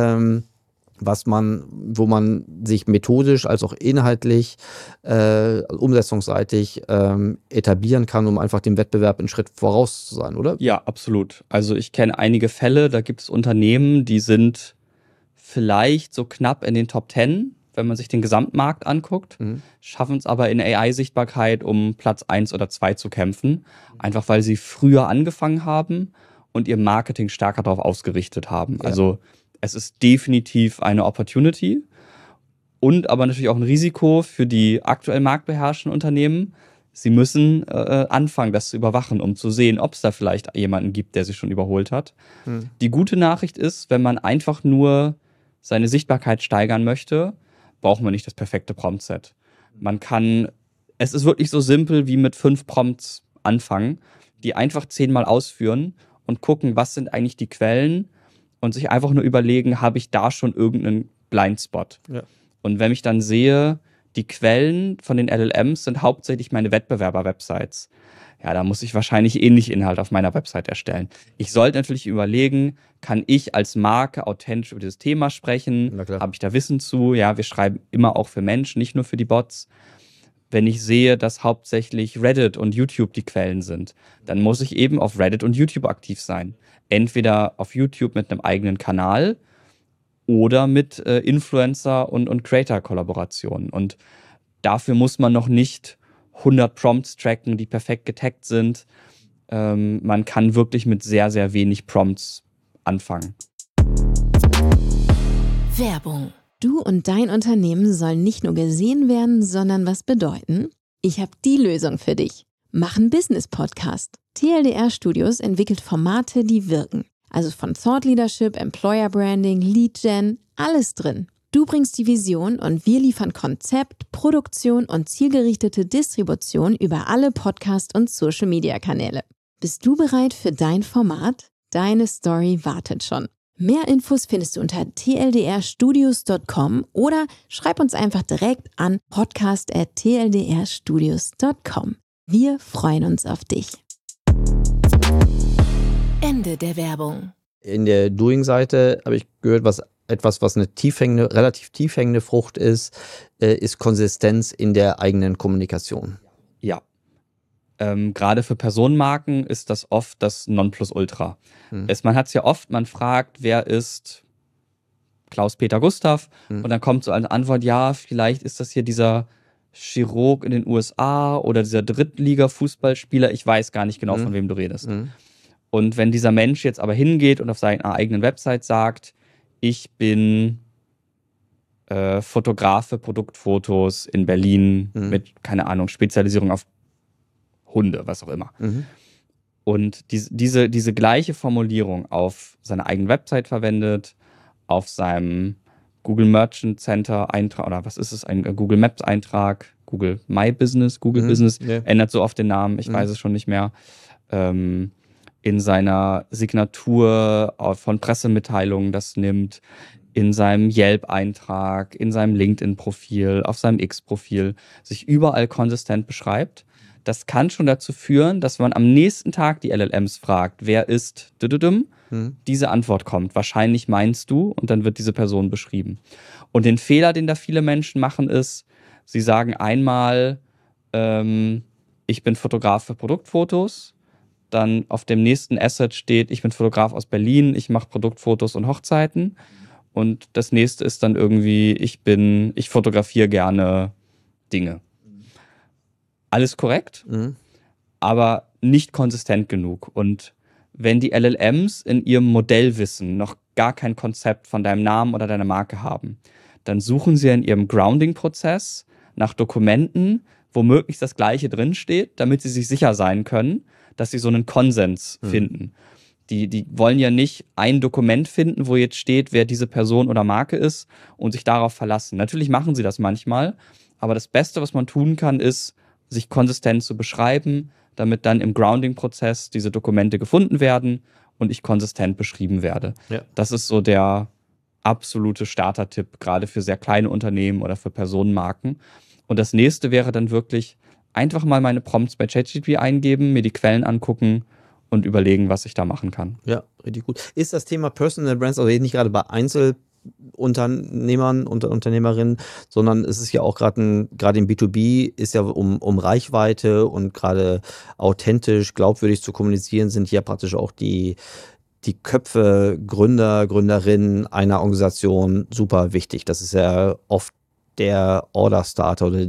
wo man sich methodisch als auch inhaltlich, umsetzungsseitig etablieren kann, um einfach dem Wettbewerb einen Schritt voraus zu sein, oder? Ja, absolut. Also ich kenne einige Fälle, da gibt es Unternehmen, die sind vielleicht so knapp in den Top 10, wenn man sich den Gesamtmarkt anguckt, schaffen es aber in AI-Sichtbarkeit, um Platz 1 oder 2 zu kämpfen, einfach weil sie früher angefangen haben und ihr Marketing stärker darauf ausgerichtet haben. Ja. Also es ist definitiv eine Opportunity und aber natürlich auch ein Risiko für die aktuell marktbeherrschenden Unternehmen. Sie müssen anfangen, das zu überwachen, um zu sehen, ob es da vielleicht jemanden gibt, der sich schon überholt hat. Die gute Nachricht ist, wenn man einfach nur seine Sichtbarkeit steigern möchte, braucht man nicht das perfekte Prompt-Set. Es ist wirklich so simpel wie mit 5 Prompts anfangen, die einfach 10-mal ausführen und gucken, was sind eigentlich die Quellen, und sich einfach nur überlegen, habe ich da schon irgendeinen Blindspot? Ja. Und wenn ich dann sehe, die Quellen von den LLMs sind hauptsächlich meine Wettbewerber-Websites, ja, da muss ich wahrscheinlich ähnlich Inhalt auf meiner Website erstellen. Ich sollte natürlich überlegen, kann ich als Marke authentisch über dieses Thema sprechen? Habe ich da Wissen zu? Ja, wir schreiben immer auch für Menschen, nicht nur für die Bots. Wenn ich sehe, dass hauptsächlich Reddit und YouTube die Quellen sind, dann muss ich eben auf Reddit und YouTube aktiv sein. Entweder auf YouTube mit einem eigenen Kanal oder mit Influencer- und Creator-Kollaborationen. Und dafür muss man noch nicht 100 Prompts tracken, die perfekt getaggt sind. Man kann wirklich mit sehr, sehr wenig Prompts anfangen. Werbung. Du und dein Unternehmen sollen nicht nur gesehen werden, sondern was bedeuten? Ich habe die Lösung für dich. Mach einen Business-Podcast. TLDR Studios entwickelt Formate, die wirken. Also von Thought Leadership, Employer Branding, Lead Gen, alles drin. Du bringst die Vision und wir liefern Konzept, Produktion und zielgerichtete Distribution über alle Podcast- und Social-Media-Kanäle. Bist du bereit für dein Format? Deine Story wartet schon. Mehr Infos findest du unter tldrstudios.com oder schreib uns einfach direkt an podcast@tldrstudios.com. Wir freuen uns auf dich. Ende der Werbung. In der Doing-Seite habe ich gehört, was eine relativ tief hängende Frucht ist Konsistenz in der eigenen Kommunikation. Ja. Gerade für Personenmarken ist das oft das Nonplusultra. Man hat es ja oft, man fragt, wer ist Klaus-Peter Gustav? Und dann kommt so eine Antwort, ja, vielleicht ist das hier dieser Chirurg in den USA oder dieser Drittliga-Fußballspieler. Ich weiß gar nicht genau, von wem du redest. Und wenn dieser Mensch jetzt aber hingeht und auf seiner eigenen Website sagt, ich bin Fotograf für Produktfotos in Berlin mit, keine Ahnung, Spezialisierung auf Hunde, was auch immer. Und diese gleiche Formulierung auf seiner eigenen Website verwendet, auf seinem Google Merchant Center Eintrag, oder was ist es, ein Google Maps Eintrag, Google My Business, Google Business, ändert so oft den Namen, ich weiß es schon nicht mehr, in seiner Signatur von Pressemitteilungen das nimmt, in seinem Yelp-Eintrag, in seinem LinkedIn-Profil, auf seinem X-Profil, sich überall konsistent beschreibt. Das kann schon dazu führen, dass man am nächsten Tag die LLMs fragt, wer ist diese Antwort kommt. Wahrscheinlich meinst du, und dann wird diese Person beschrieben. Und den Fehler, den da viele Menschen machen, ist, sie sagen einmal, ich bin Fotograf für Produktfotos, dann auf dem nächsten Asset steht, ich bin Fotograf aus Berlin, ich mache Produktfotos und Hochzeiten. Und das nächste ist dann irgendwie, ich fotografiere gerne Dinge. Alles korrekt, aber nicht konsistent genug. Und wenn die LLMs in ihrem Modellwissen noch gar kein Konzept von deinem Namen oder deiner Marke haben, dann suchen sie in ihrem Grounding-Prozess nach Dokumenten, wo möglichst das Gleiche drinsteht, damit sie sich sicher sein können, dass sie so einen Konsens finden. Die wollen ja nicht ein Dokument finden, wo jetzt steht, wer diese Person oder Marke ist und sich darauf verlassen. Natürlich machen sie das manchmal, aber das Beste, was man tun kann, ist, sich konsistent zu beschreiben, damit dann im Grounding-Prozess diese Dokumente gefunden werden und ich konsistent beschrieben werde. Ja. Das ist so der absolute Starter-Tipp, gerade für sehr kleine Unternehmen oder für Personenmarken. Und das nächste wäre dann wirklich einfach mal meine Prompts bei ChatGPT eingeben, mir die Quellen angucken und überlegen, was ich da machen kann. Ja, richtig gut. Ist das Thema Personal Brands, also nicht gerade bei Einzelunternehmern und Unternehmerinnen, sondern es ist ja auch gerade im B2B ist ja um Reichweite und gerade authentisch, glaubwürdig zu kommunizieren, sind ja praktisch auch die Köpfe, Gründer, Gründerinnen einer Organisation super wichtig. Das ist ja oft der Order Starter oder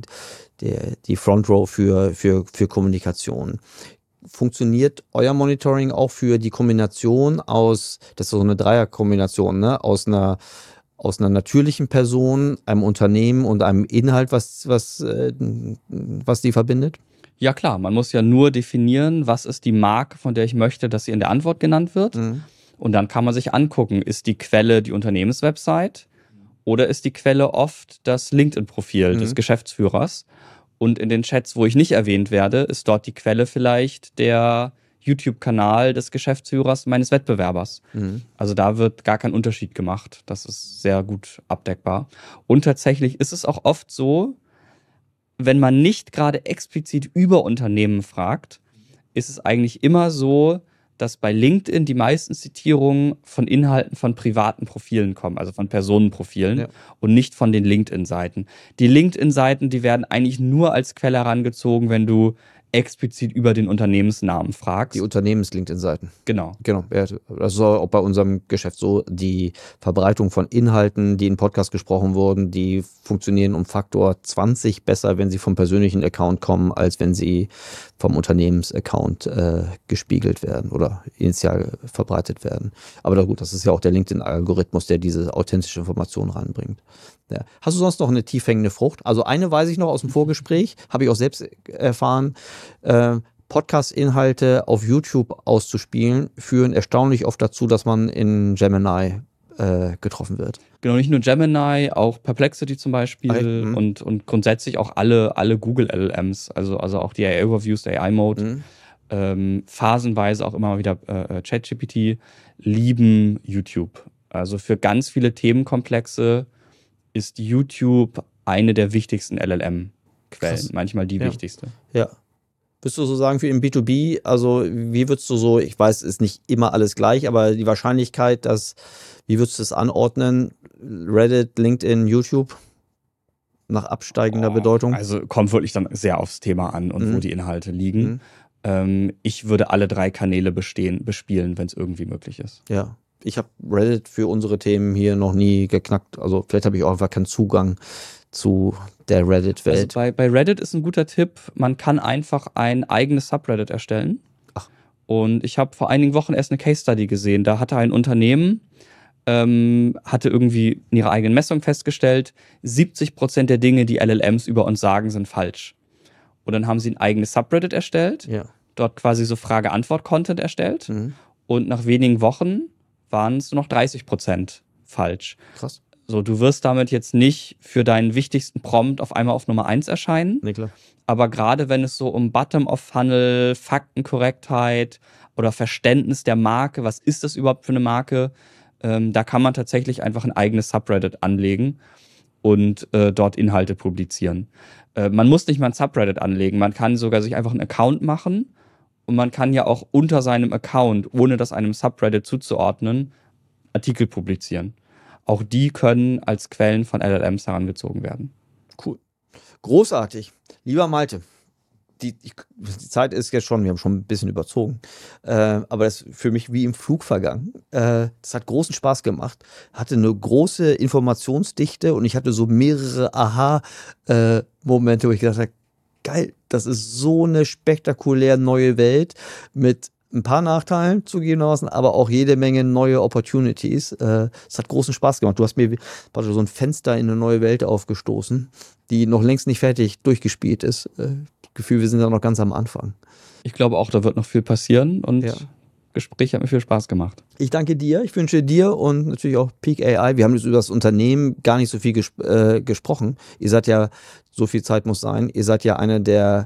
die Front Row für Kommunikation. Funktioniert euer Monitoring auch für die Kombination das ist so eine Dreierkombination, ne? Aus einer natürlichen Person, einem Unternehmen und einem Inhalt, was die verbindet? Ja klar, man muss ja nur definieren, was ist die Marke, von der ich möchte, dass sie in der Antwort genannt wird. Und dann kann man sich angucken, ist die Quelle die Unternehmenswebsite oder ist die Quelle oft das LinkedIn-Profil des Geschäftsführers? Und in den Chats, wo ich nicht erwähnt werde, ist dort die Quelle vielleicht der YouTube-Kanal des Geschäftsführers meines Wettbewerbers. Also da wird gar kein Unterschied gemacht. Das ist sehr gut abdeckbar. Und tatsächlich ist es auch oft so, wenn man nicht gerade explizit über Unternehmen fragt, ist es eigentlich immer so, dass bei LinkedIn die meisten Zitierungen von Inhalten von privaten Profilen kommen, also von Personenprofilen und nicht von den LinkedIn-Seiten. Die LinkedIn-Seiten, die werden eigentlich nur als Quelle herangezogen, wenn du explizit über den Unternehmensnamen fragst. Die Unternehmens-LinkedIn-Seiten. Genau. Ja, das ist auch bei unserem Geschäft so. Die Verbreitung von Inhalten, die in Podcast gesprochen wurden, die funktionieren um Faktor 20 besser, wenn sie vom persönlichen Account kommen, als wenn sie vom Unternehmensaccount gespiegelt werden oder initial verbreitet werden. Aber gut, das ist ja auch der LinkedIn-Algorithmus, der diese authentische Information reinbringt. Ja. Hast du sonst noch eine tief hängende Frucht? Also eine weiß ich noch aus dem Vorgespräch, habe ich auch selbst erfahren. Podcast-Inhalte auf YouTube auszuspielen, führen erstaunlich oft dazu, dass man in Gemini getroffen wird. Genau, nicht nur Gemini, auch Perplexity zum Beispiel und grundsätzlich auch alle Google LLMs, also auch die AI-Overviews, der AI-Mode, phasenweise auch immer mal wieder ChatGPT, lieben YouTube. Also für ganz viele Themenkomplexe ist YouTube eine der wichtigsten LLM-Quellen, manchmal die wichtigste. Ja. Würdest du so sagen, für im B2B, also wie würdest du so, ich weiß, ist nicht immer alles gleich, aber die Wahrscheinlichkeit, wie würdest du es anordnen? Reddit, LinkedIn, YouTube? Nach absteigender Bedeutung? Also kommt wirklich dann sehr aufs Thema an und wo die Inhalte liegen. Ich würde alle 3 Kanäle bespielen, wenn es irgendwie möglich ist. Ja. Ich habe Reddit für unsere Themen hier noch nie geknackt. Also vielleicht habe ich auch einfach keinen Zugang zu der Reddit-Welt. Also bei Reddit ist ein guter Tipp, man kann einfach ein eigenes Subreddit erstellen. Ach. Und ich habe vor einigen Wochen erst eine Case-Study gesehen. Da hatte ein Unternehmen, hatte irgendwie in ihrer eigenen Messung festgestellt, 70% der Dinge, die LLMs über uns sagen, sind falsch. Und dann haben sie ein eigenes Subreddit erstellt, dort quasi so Frage-Antwort-Content erstellt. Und nach wenigen Wochen waren es nur noch 30% falsch. Krass. So, du wirst damit jetzt nicht für deinen wichtigsten Prompt auf einmal auf Nummer 1 erscheinen. Nee, klar. Aber gerade wenn es so um Bottom-of-Funnel, Faktenkorrektheit oder Verständnis der Marke, was ist das überhaupt für eine Marke, da kann man tatsächlich einfach ein eigenes Subreddit anlegen und dort Inhalte publizieren. Man muss nicht mal ein Subreddit anlegen, man kann sogar sich einfach einen Account machen und man kann ja auch unter seinem Account, ohne das einem Subreddit zuzuordnen, Artikel publizieren. Auch die können als Quellen von LLMs herangezogen werden. Cool. Großartig. Lieber Malte, die Zeit ist jetzt schon, wir haben schon ein bisschen überzogen, aber das ist für mich wie im Flug vergangen. Das hat großen Spaß gemacht, hatte eine große Informationsdichte und ich hatte so mehrere Aha-Momente, wo ich gedacht habe, geil, das ist so eine spektakulär neue Welt mit ein paar Nachteilen zugegebenermaßen, aber auch jede Menge neue Opportunities. Es hat großen Spaß gemacht. Du hast mir so ein Fenster in eine neue Welt aufgestoßen, die noch längst nicht fertig durchgespielt ist. Gefühl, wir sind da noch ganz am Anfang. Ich glaube auch, da wird noch viel passieren und Gespräch hat mir viel Spaß gemacht. Ich danke dir. Ich wünsche dir und natürlich auch Peak AI. Wir haben jetzt über das Unternehmen gar nicht so viel gesprochen. Ihr seid ja, so viel Zeit muss sein, ihr seid ja einer der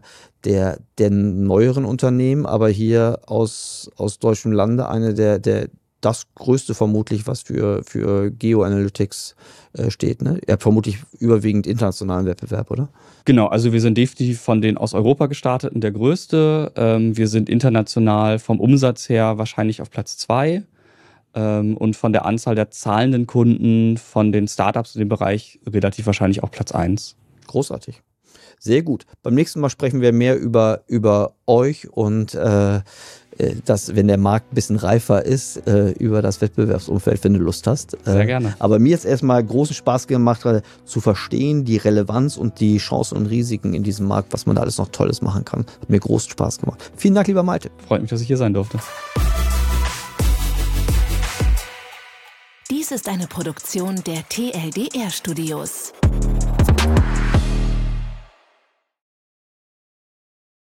neueren Unternehmen, aber hier aus deutschem Lande das größte vermutlich, was für Geo-Analytics steht. Ne? Ihr habt vermutlich überwiegend internationalen Wettbewerb, oder? Genau, also wir sind definitiv von den aus Europa gestarteten der größte. Wir sind international vom Umsatz her wahrscheinlich auf Platz 2 und von der Anzahl der zahlenden Kunden von den Startups in dem Bereich relativ wahrscheinlich auch Platz 1. Großartig. Sehr gut. Beim nächsten Mal sprechen wir mehr über euch und dass, wenn der Markt ein bisschen reifer ist, über das Wettbewerbsumfeld, wenn du Lust hast. Sehr gerne. Aber mir hat es erstmal großen Spaß gemacht, zu verstehen, die Relevanz und die Chancen und Risiken in diesem Markt, was man da alles noch Tolles machen kann. Hat mir großen Spaß gemacht. Vielen Dank, lieber Malte. Freut mich, dass ich hier sein durfte. Dies ist eine Produktion der TLDR Studios.